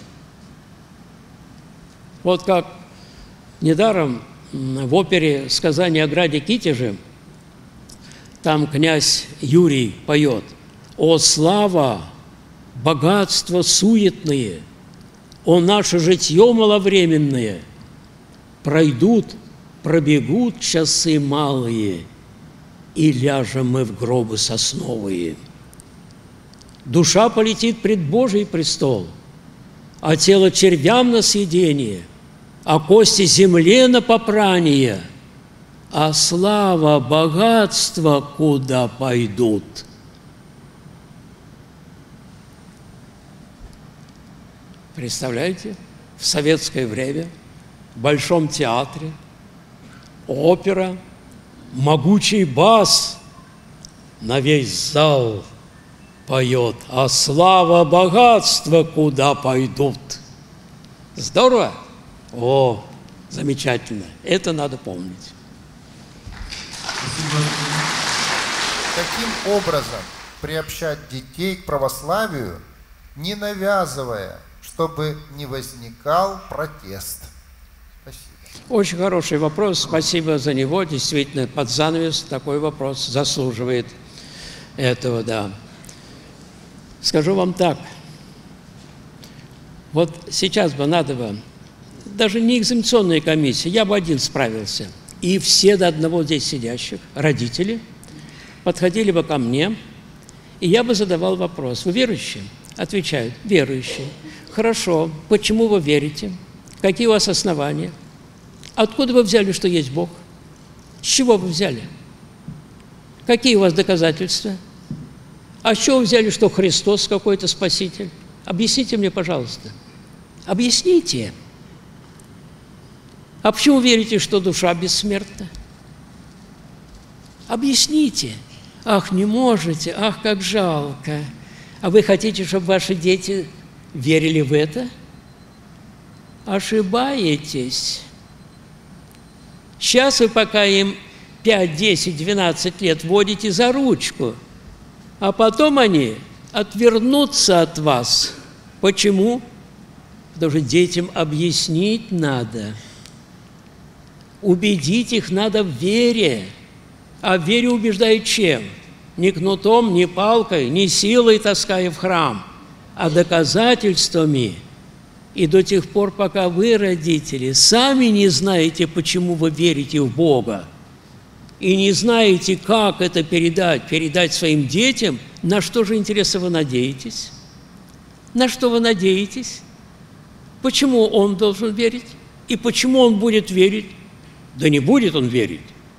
Вот как недаром в опере «Сказание о граде Китеже» там князь Юрий поет: «О слава, богатство суетные, о наше житье маловременное, пройдут, пробегут часы малые, и ляжем мы в гробы сосновые. Душа полетит пред Божий престол, а тело червям на съедение, а кости земле на попрание, а слава, богатство куда пойдут». Представляете, в советское время в Большом театре опера, могучий бас на весь зал поет, а слава, богатство куда пойдут. Здорово? О, замечательно. Это надо помнить. Каким образом приобщать детей к православию, не навязывая, чтобы не возникал протест? Спасибо. Очень хороший вопрос, спасибо за него. Действительно, под занавес такой вопрос заслуживает этого, да. Скажу вам так. Вот сейчас бы надо бы, даже не экзаменационная комиссия, я бы один справился. И все до одного здесь сидящих, родители, подходили бы ко мне, и я бы задавал вопрос: вы верующие? Отвечают: верующие. Хорошо, почему вы верите? Какие у вас основания? Откуда вы взяли, что есть Бог? С чего вы взяли? Какие у вас доказательства? А с чего вы взяли, что Христос какой-то Спаситель? Объясните мне, пожалуйста. Объясните. А почему верите, что душа бессмертна? Объясните. Ах, не можете, ах, как жалко. А вы хотите, чтобы ваши дети верили в это? Ошибаетесь. Сейчас вы пока им 5, 10, 12 лет водите за ручку, а потом они отвернутся от вас. Почему? Потому что детям объяснить надо. Убедить их надо в вере. А в вере убеждают чем? Не кнутом, не палкой, не силой таская в храм, а доказательствами. И до тех пор, пока вы, родители, сами не знаете, почему вы верите в Бога, и не знаете, как это передать своим детям, на что же, интересно, вы надеетесь? На что вы надеетесь? Почему он должен верить? И почему он будет верить? Да не будет он верить.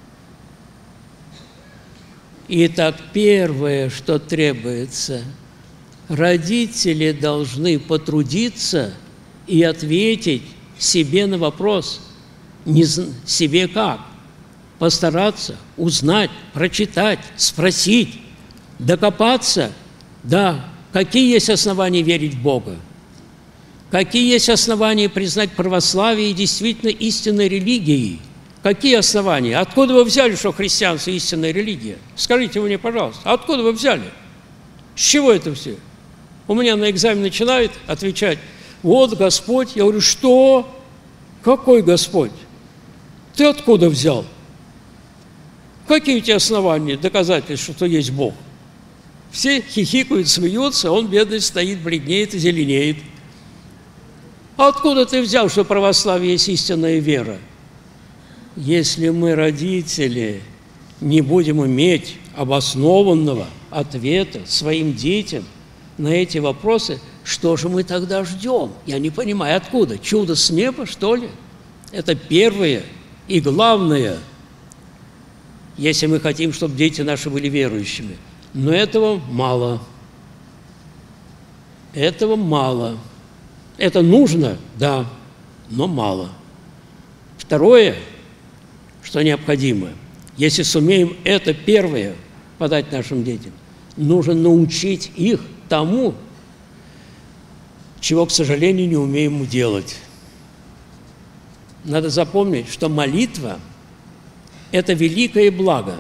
Итак, первое, что требуется, родители должны потрудиться и ответить себе на вопрос. Себе как? Постараться, узнать, прочитать, спросить, докопаться. Да, какие есть основания верить в Бога? Какие есть основания признать православие действительно истинной религией? Какие основания? Откуда вы взяли, что христианство истинная религия? Скажите мне, пожалуйста, откуда вы взяли? С чего это все? У меня на экзамен начинают отвечать: вот Господь. Я говорю: что? Какой Господь? Ты откуда взял? Какие у тебя основания, доказательства, что есть Бог? Все хихикают, смеются, он, бедный, стоит, бледнеет и зеленеет. А откуда ты взял, что православие есть истинная вера? Если мы, родители, не будем иметь обоснованного ответа своим детям на эти вопросы, что же мы тогда ждем? Я не понимаю, откуда? Чудо с неба, что ли? Это первое и главное, если мы хотим, чтобы дети наши были верующими. Но этого мало. Этого мало. Это нужно, да, но мало. Второе, что необходимо, если сумеем это первое подать нашим детям, нужно научить их тому, чего, к сожалению, не умеем делать. Надо запомнить, что молитва – это великое благо.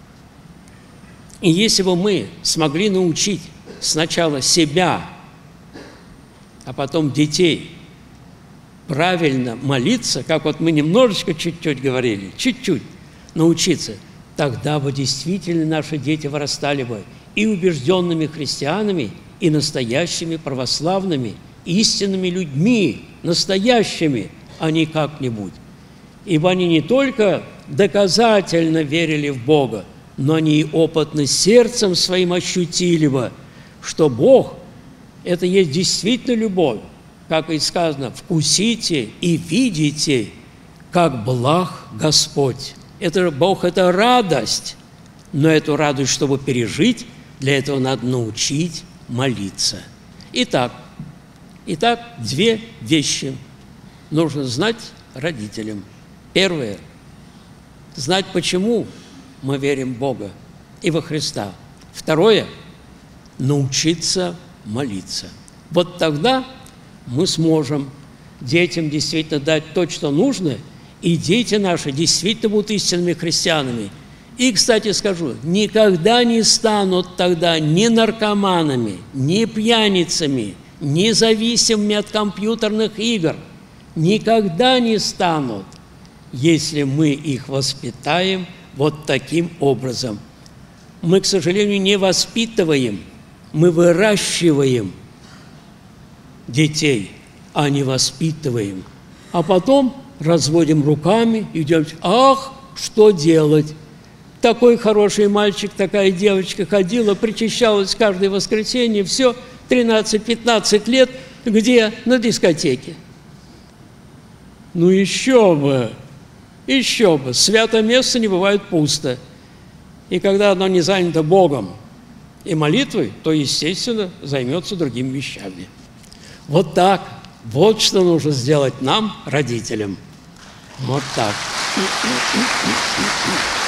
И если бы мы смогли научить сначала себя, а потом детей правильно молиться, как вот мы немножечко, чуть-чуть говорили, чуть-чуть научиться, тогда бы действительно наши дети вырастали бы и убежденными христианами, и настоящими православными, истинными людьми, настоящими, а не как-нибудь. Ибо они не только доказательно верили в Бога, но они и опытно сердцем своим ощутили бы, что Бог – это есть действительно любовь. Как и сказано: «Вкусите и видите, как благ Господь». Это Бог – это радость, но эту радость, чтобы пережить, для этого надо научить молиться. Итак, две вещи нужно знать родителям. Первое – знать, почему мы верим в Бога и во Христа. Второе – научиться молиться. Вот тогда мы сможем детям действительно дать то, что нужно, и дети наши действительно будут истинными христианами. И, кстати, скажу, никогда не станут тогда ни наркоманами, ни пьяницами, ни зависимыми от компьютерных игр. Никогда не станут, если мы их воспитаем вот таким образом. Мы, к сожалению, не воспитываем, мы выращиваем детей, а не воспитываем. А потом разводим руками и идем, ах, что делать? Такой хороший мальчик, такая девочка ходила, причащалась каждое воскресенье, все, 13-15 лет, где? На дискотеке. Ну еще бы, святое место не бывает пусто. И когда оно не занято Богом и молитвой, то, естественно, займется другими вещами. Вот так, вот что нужно сделать нам, родителям. Вот так.